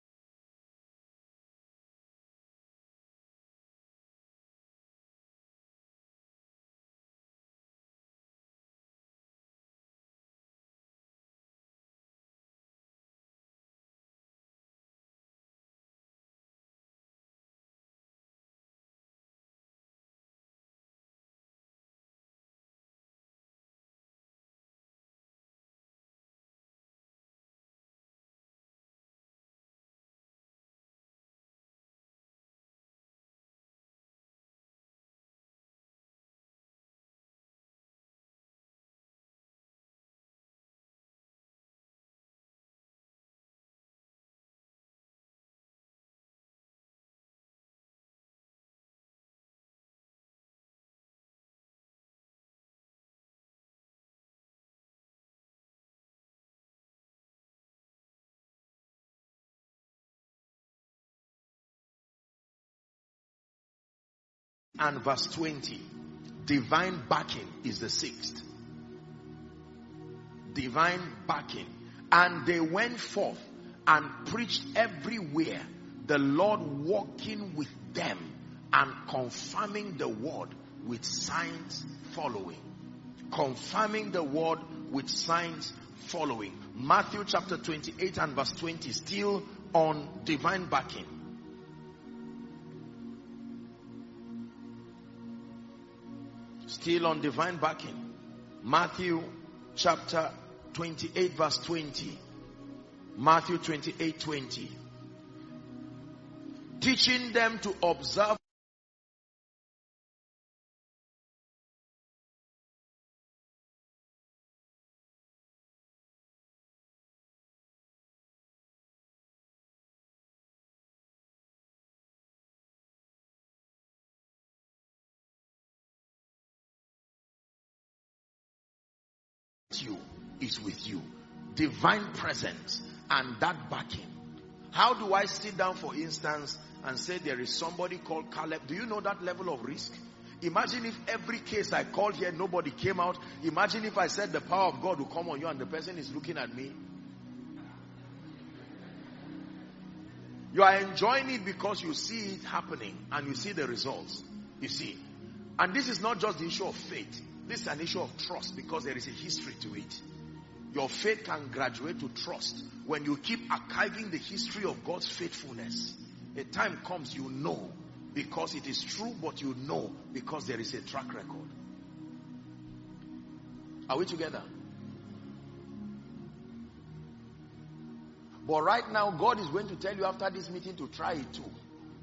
and verse 20, divine backing is the 6th. Divine backing. And they went forth and preached everywhere, the Lord walking with them and confirming the word with signs following. Confirming the word with signs following. Matthew chapter 28 and verse 20, still on divine backing. Still on divine backing. Matthew chapter 28 verse 20. Matthew 28:20. Teaching them to observe you is with you. Divine presence and that backing. How do I sit down, for instance, and say there is somebody called Caleb? Do you know that level of risk? Imagine if every case I called here, nobody came out. Imagine if I said the power of God will come on you and the person is looking at me. You are enjoying it because you see it happening and you see the results. You see. And this is not just the issue of faith. This is an issue of trust because there is a history to it. Your faith can graduate to trust when you keep archiving the history of God's faithfulness. A time comes you know because it is true, but you know because there is a track record. Are we together? But right now, God is going to tell you after this meeting to try it too.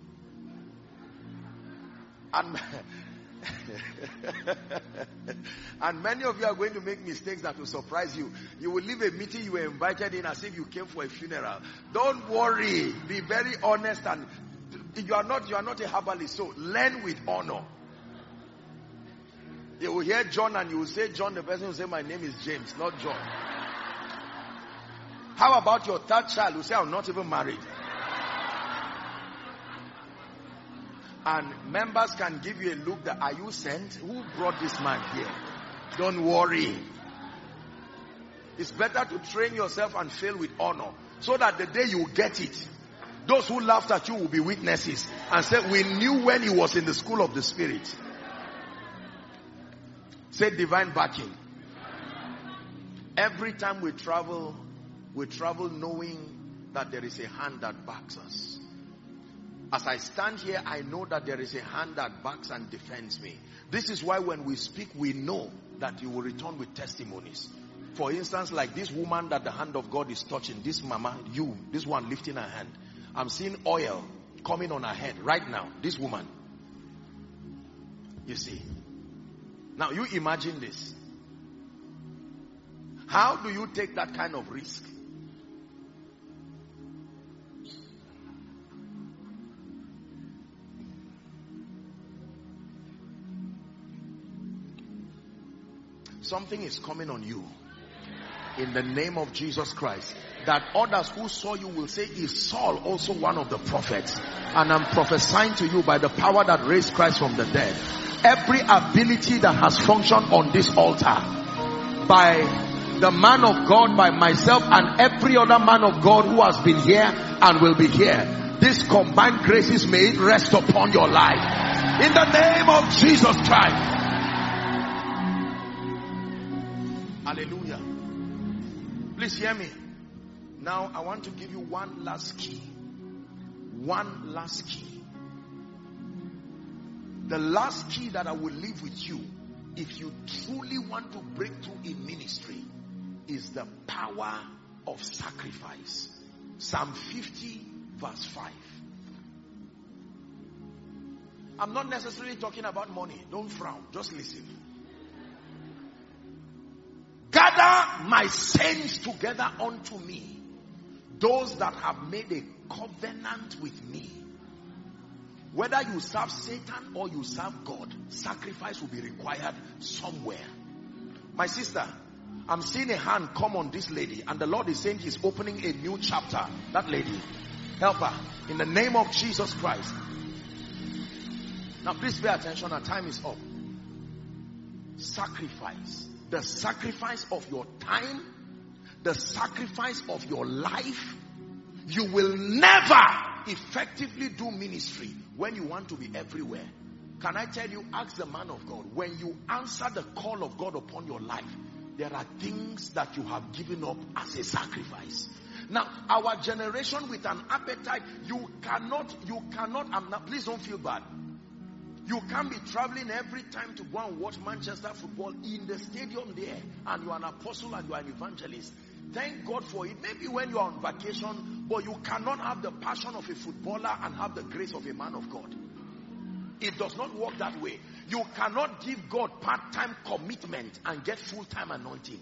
And many of you are going to make mistakes that will surprise you. You will leave a meeting you were invited in as if you came for a funeral. Don't worry. Be very honest, and you are not a herbalist, so learn with honor. They will hear John and you will say John, the person will say, my name is James, not John. How about your third child who say, I'm not even married? And members can give you a look that, are you sent? Who brought this man here? Don't worry. It's better to train yourself and fail with honor, so that the day you get it, those who laughed at you will be witnesses and say, we knew when he was in the school of the Spirit. Say divine backing. Every time we travel knowing that there is a hand that backs us. As I stand here, I know that there is a hand that backs and defends me. This is why when we speak, we know that you will return with testimonies. For instance, like this woman that the hand of God is touching, this mama, this one lifting her hand. I'm seeing oil coming on her head right now. This woman. You see. Now you imagine this. How do you take that kind of risk? Something is coming on you. In the name of Jesus Christ. That others who saw you will say, is Saul also one of the prophets? And I'm prophesying to you by the power that raised Christ from the dead. Every ability that has functioned on this altar, by the man of God, by myself, and every other man of God who has been here and will be here, this combined graces may it rest upon your life. In the name of Jesus Christ. Hallelujah. Please hear me. Now I want to give you one last key. One last key. The last key that I will leave with you, if you truly want to break through in ministry, is the power of sacrifice. Psalm 50 verse 5. I'm not necessarily talking about money. Don't frown. Just listen. Gather my saints together unto me, those that have made a covenant with me. Whether you serve Satan or you serve God, sacrifice will be required somewhere. My sister, I'm seeing a hand come on this lady, and the Lord is saying he's opening a new chapter. That lady, help her in the name of Jesus Christ. Now please pay attention, our time is up. Sacrifice. The sacrifice of your time, the sacrifice of your life. You will never effectively do ministry when you want to be everywhere. Can I tell you, ask the man of God, when you answer the call of God upon your life, there are things that you have given up as a sacrifice. Now, our generation with an appetite, you cannot, please don't feel bad. You can't be traveling every time to go and watch Manchester football in the stadium there, and you are an apostle and you are an evangelist. Thank God for it. Maybe when you are on vacation, but you cannot have the passion of a footballer and have the grace of a man of God. It does not work that way. You cannot give God part-time commitment and get full-time anointing.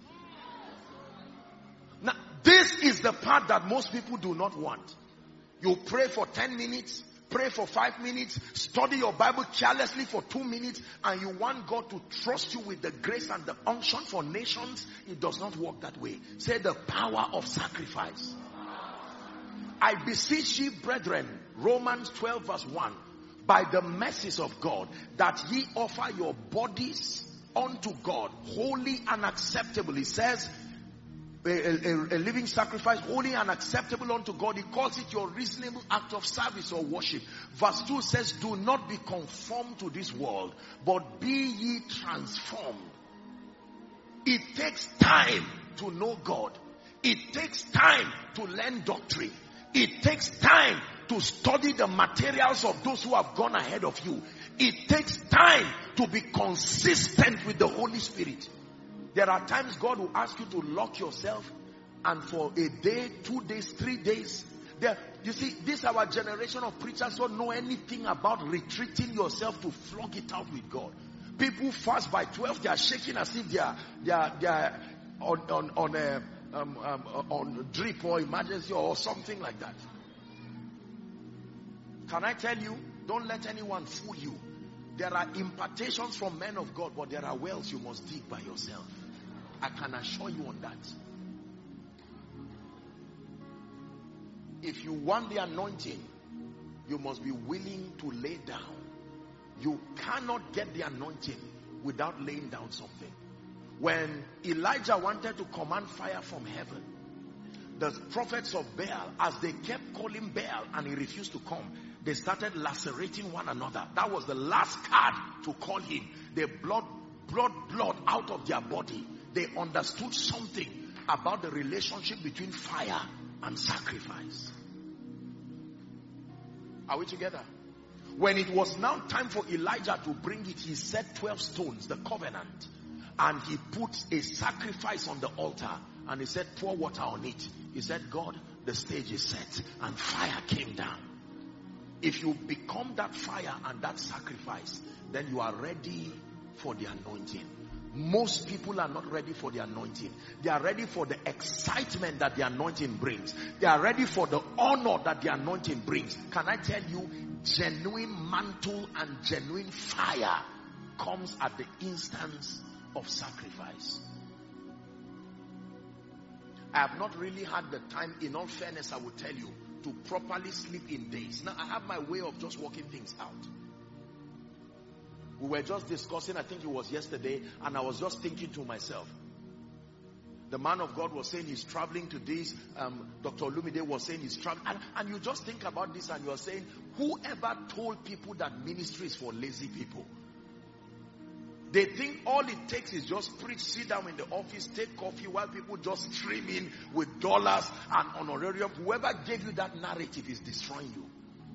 Now, this is the part that most people do not want. You pray for 10 minutes, pray for 5 minutes, study your Bible carelessly for 2 minutes, and you want God to trust you with the grace and the unction for nations. It does not work that way. Say the power of sacrifice. I beseech ye, brethren, Romans 12 verse 1, by the mercies of God, that ye offer your bodies unto God, holy and acceptable. He says, a living sacrifice, holy and acceptable unto God. He calls it your reasonable act of service or worship. Verse 2 says, do not be conformed to this world, but be ye transformed. It takes time to know God. It takes time to learn doctrine. It takes time to study the materials of those who have gone ahead of you. It takes time to be consistent with the Holy Spirit. There are times God will ask you to lock yourself, and for a day, 2 days, 3 days. You see, this our generation of preachers don't know anything about retreating yourself to flog it out with God. People fast by 12, they are shaking as if they are on drip or emergency or something like that. Can I tell you, don't let anyone fool you. There are impartations from men of God, but there are wells you must dig by yourself. I can assure you on that. If you want the anointing, you must be willing to lay down. You cannot get the anointing without laying down something. When Elijah wanted to command fire from heaven, the prophets of Baal, as they kept calling Baal and he refused to come, they started lacerating one another. That was the last card to call him. They blood out of their body. They understood something about the relationship between fire and sacrifice. Are we together? When it was now time for Elijah to bring it, he set 12 stones, the covenant, and he put a sacrifice on the altar, and he said, pour water on it. He said, God, the stage is set, and fire came down. If you become that fire and that sacrifice, then you are ready for the anointing. Most people are not ready for the anointing. They are ready for the excitement that the anointing brings. They are ready for the honor that the anointing brings. Can I tell you, genuine mantle and genuine fire comes at the instance of sacrifice. I have not really had the time, in all fairness, I will tell you, to properly sleep in days. Now, I have my way of just working things out. We were just discussing, I think it was yesterday, and I was just thinking to myself. The man of God was saying he's traveling to this. Dr. Olumide was saying he's traveling. And you just think about this and you're saying, whoever told people that ministry is for lazy people? They think all it takes is just preach, sit down in the office, take coffee while people just stream in with dollars and honorarium. Whoever gave you that narrative is destroying you.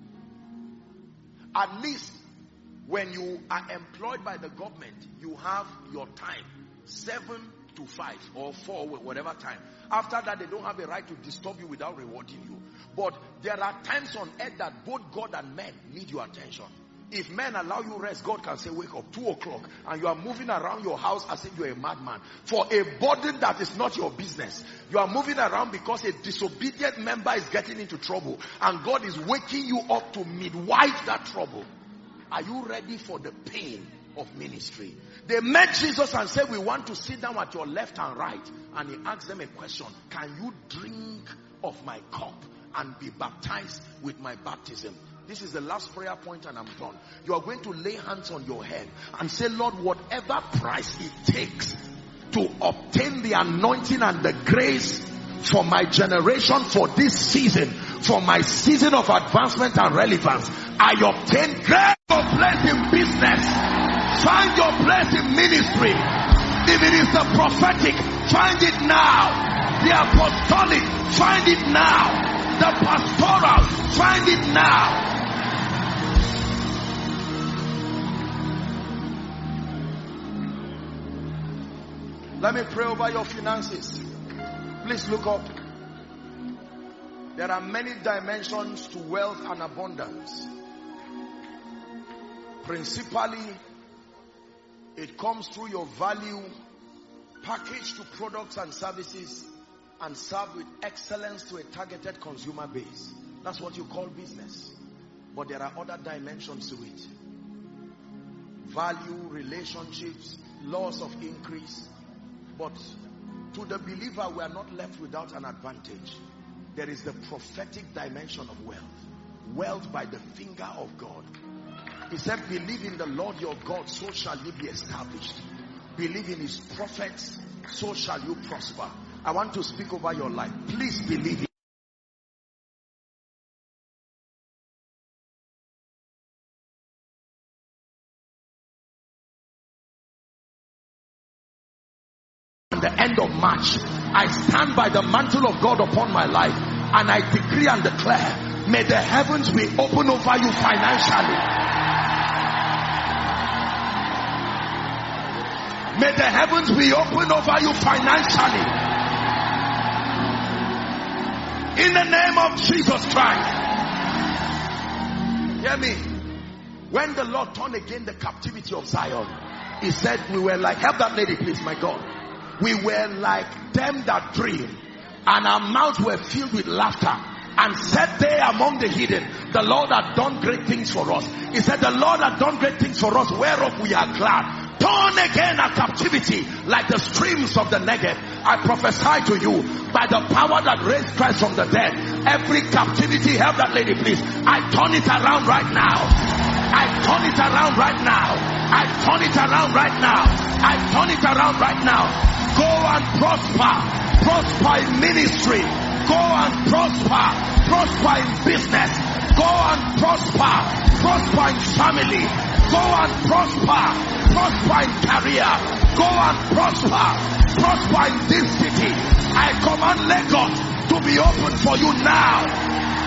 At least when you are employed by the government, you have your time, 7 to 5 or 4, whatever time. After that, they don't have a right to disturb you without rewarding you. But there are times on earth that both God and men need your attention. If men allow you rest, God can say, wake up 2 o'clock, and you are moving around your house as if you're a madman. For a burden that is not your business. You are moving around because a disobedient member is getting into trouble, and God is waking you up to midwife that trouble. Are you ready for the pain of ministry? They met Jesus and said, we want to sit down at your left and right. And he asked them a question. Can you drink of my cup and be baptized with my baptism? This is the last prayer point and I'm done. You are going to lay hands on your head and say, Lord, whatever price it takes to obtain the anointing and the grace for my generation, for this season, for my season of advancement and relevance, I obtain grace. Your place in business, find your place in ministry. If it is the prophetic, find it now. The apostolic, find it now. The pastoral, find it now. Let me pray over your finances. Please look up. There are many dimensions to wealth and abundance. Principally, it comes through your value packaged to products and services and served with excellence to a targeted consumer base. That's what you call business. But there are other dimensions to it. Value, relationships, laws of increase. But to the believer, we are not left without an advantage. There is the prophetic dimension of wealth. Wealth by the finger of God. He said, believe in the Lord your God, so shall you be established. Believe in his prophets, so shall you prosper. I want to speak over your life. Please believe it. At the end of March, I stand by the mantle of God upon my life, and I decree and declare, may the heavens be open over you financially. May the heavens be open over you financially. In the name of Jesus Christ. Hear me. When the Lord turned again the captivity of Zion, he said we were like, help that lady please, my God. We were like them that dream, and our mouths were filled with laughter. And said they among the hidden, The Lord had done great things for us. He said, the Lord had done great things for us, whereof we are glad. Turn again our captivity like the streams of the Negev. I prophesy to you, by the power that raised Christ from the dead, every captivity, help that lady please, I turn it around right now. I turn it around right now. I turn it around right now. I turn it around right now. Go and prosper. Prosper in ministry. Go and prosper. Prosper in business. Go and prosper. Prosper in family. Go and prosper. Prosper in career. Go and prosper. Prosper in this city. I command Lagos to be open for you now.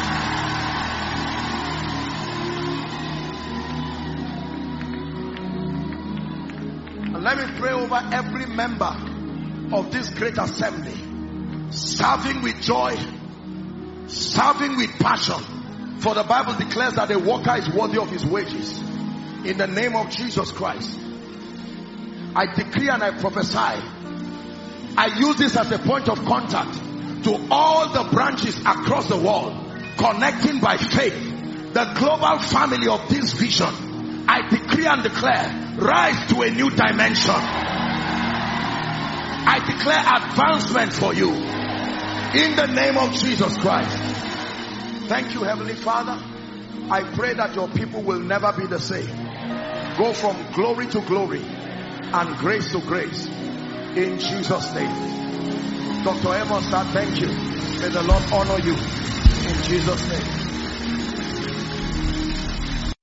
Let me pray over every member of this great assembly, serving with joy, serving with passion. For the Bible declares that a worker is worthy of his wages. In the name of Jesus Christ, I decree and I prophesy. I use this as a point of contact to all the branches across the world, connecting by faith the global family of this vision. I decree and declare, rise to a new dimension. I declare advancement for you in the name of Jesus Christ. Thank you, Heavenly Father. I pray that your people will never be the same. Go from glory to glory and grace to grace in Jesus' name. Dr. Amos, thank you. May the Lord honor you in Jesus' name.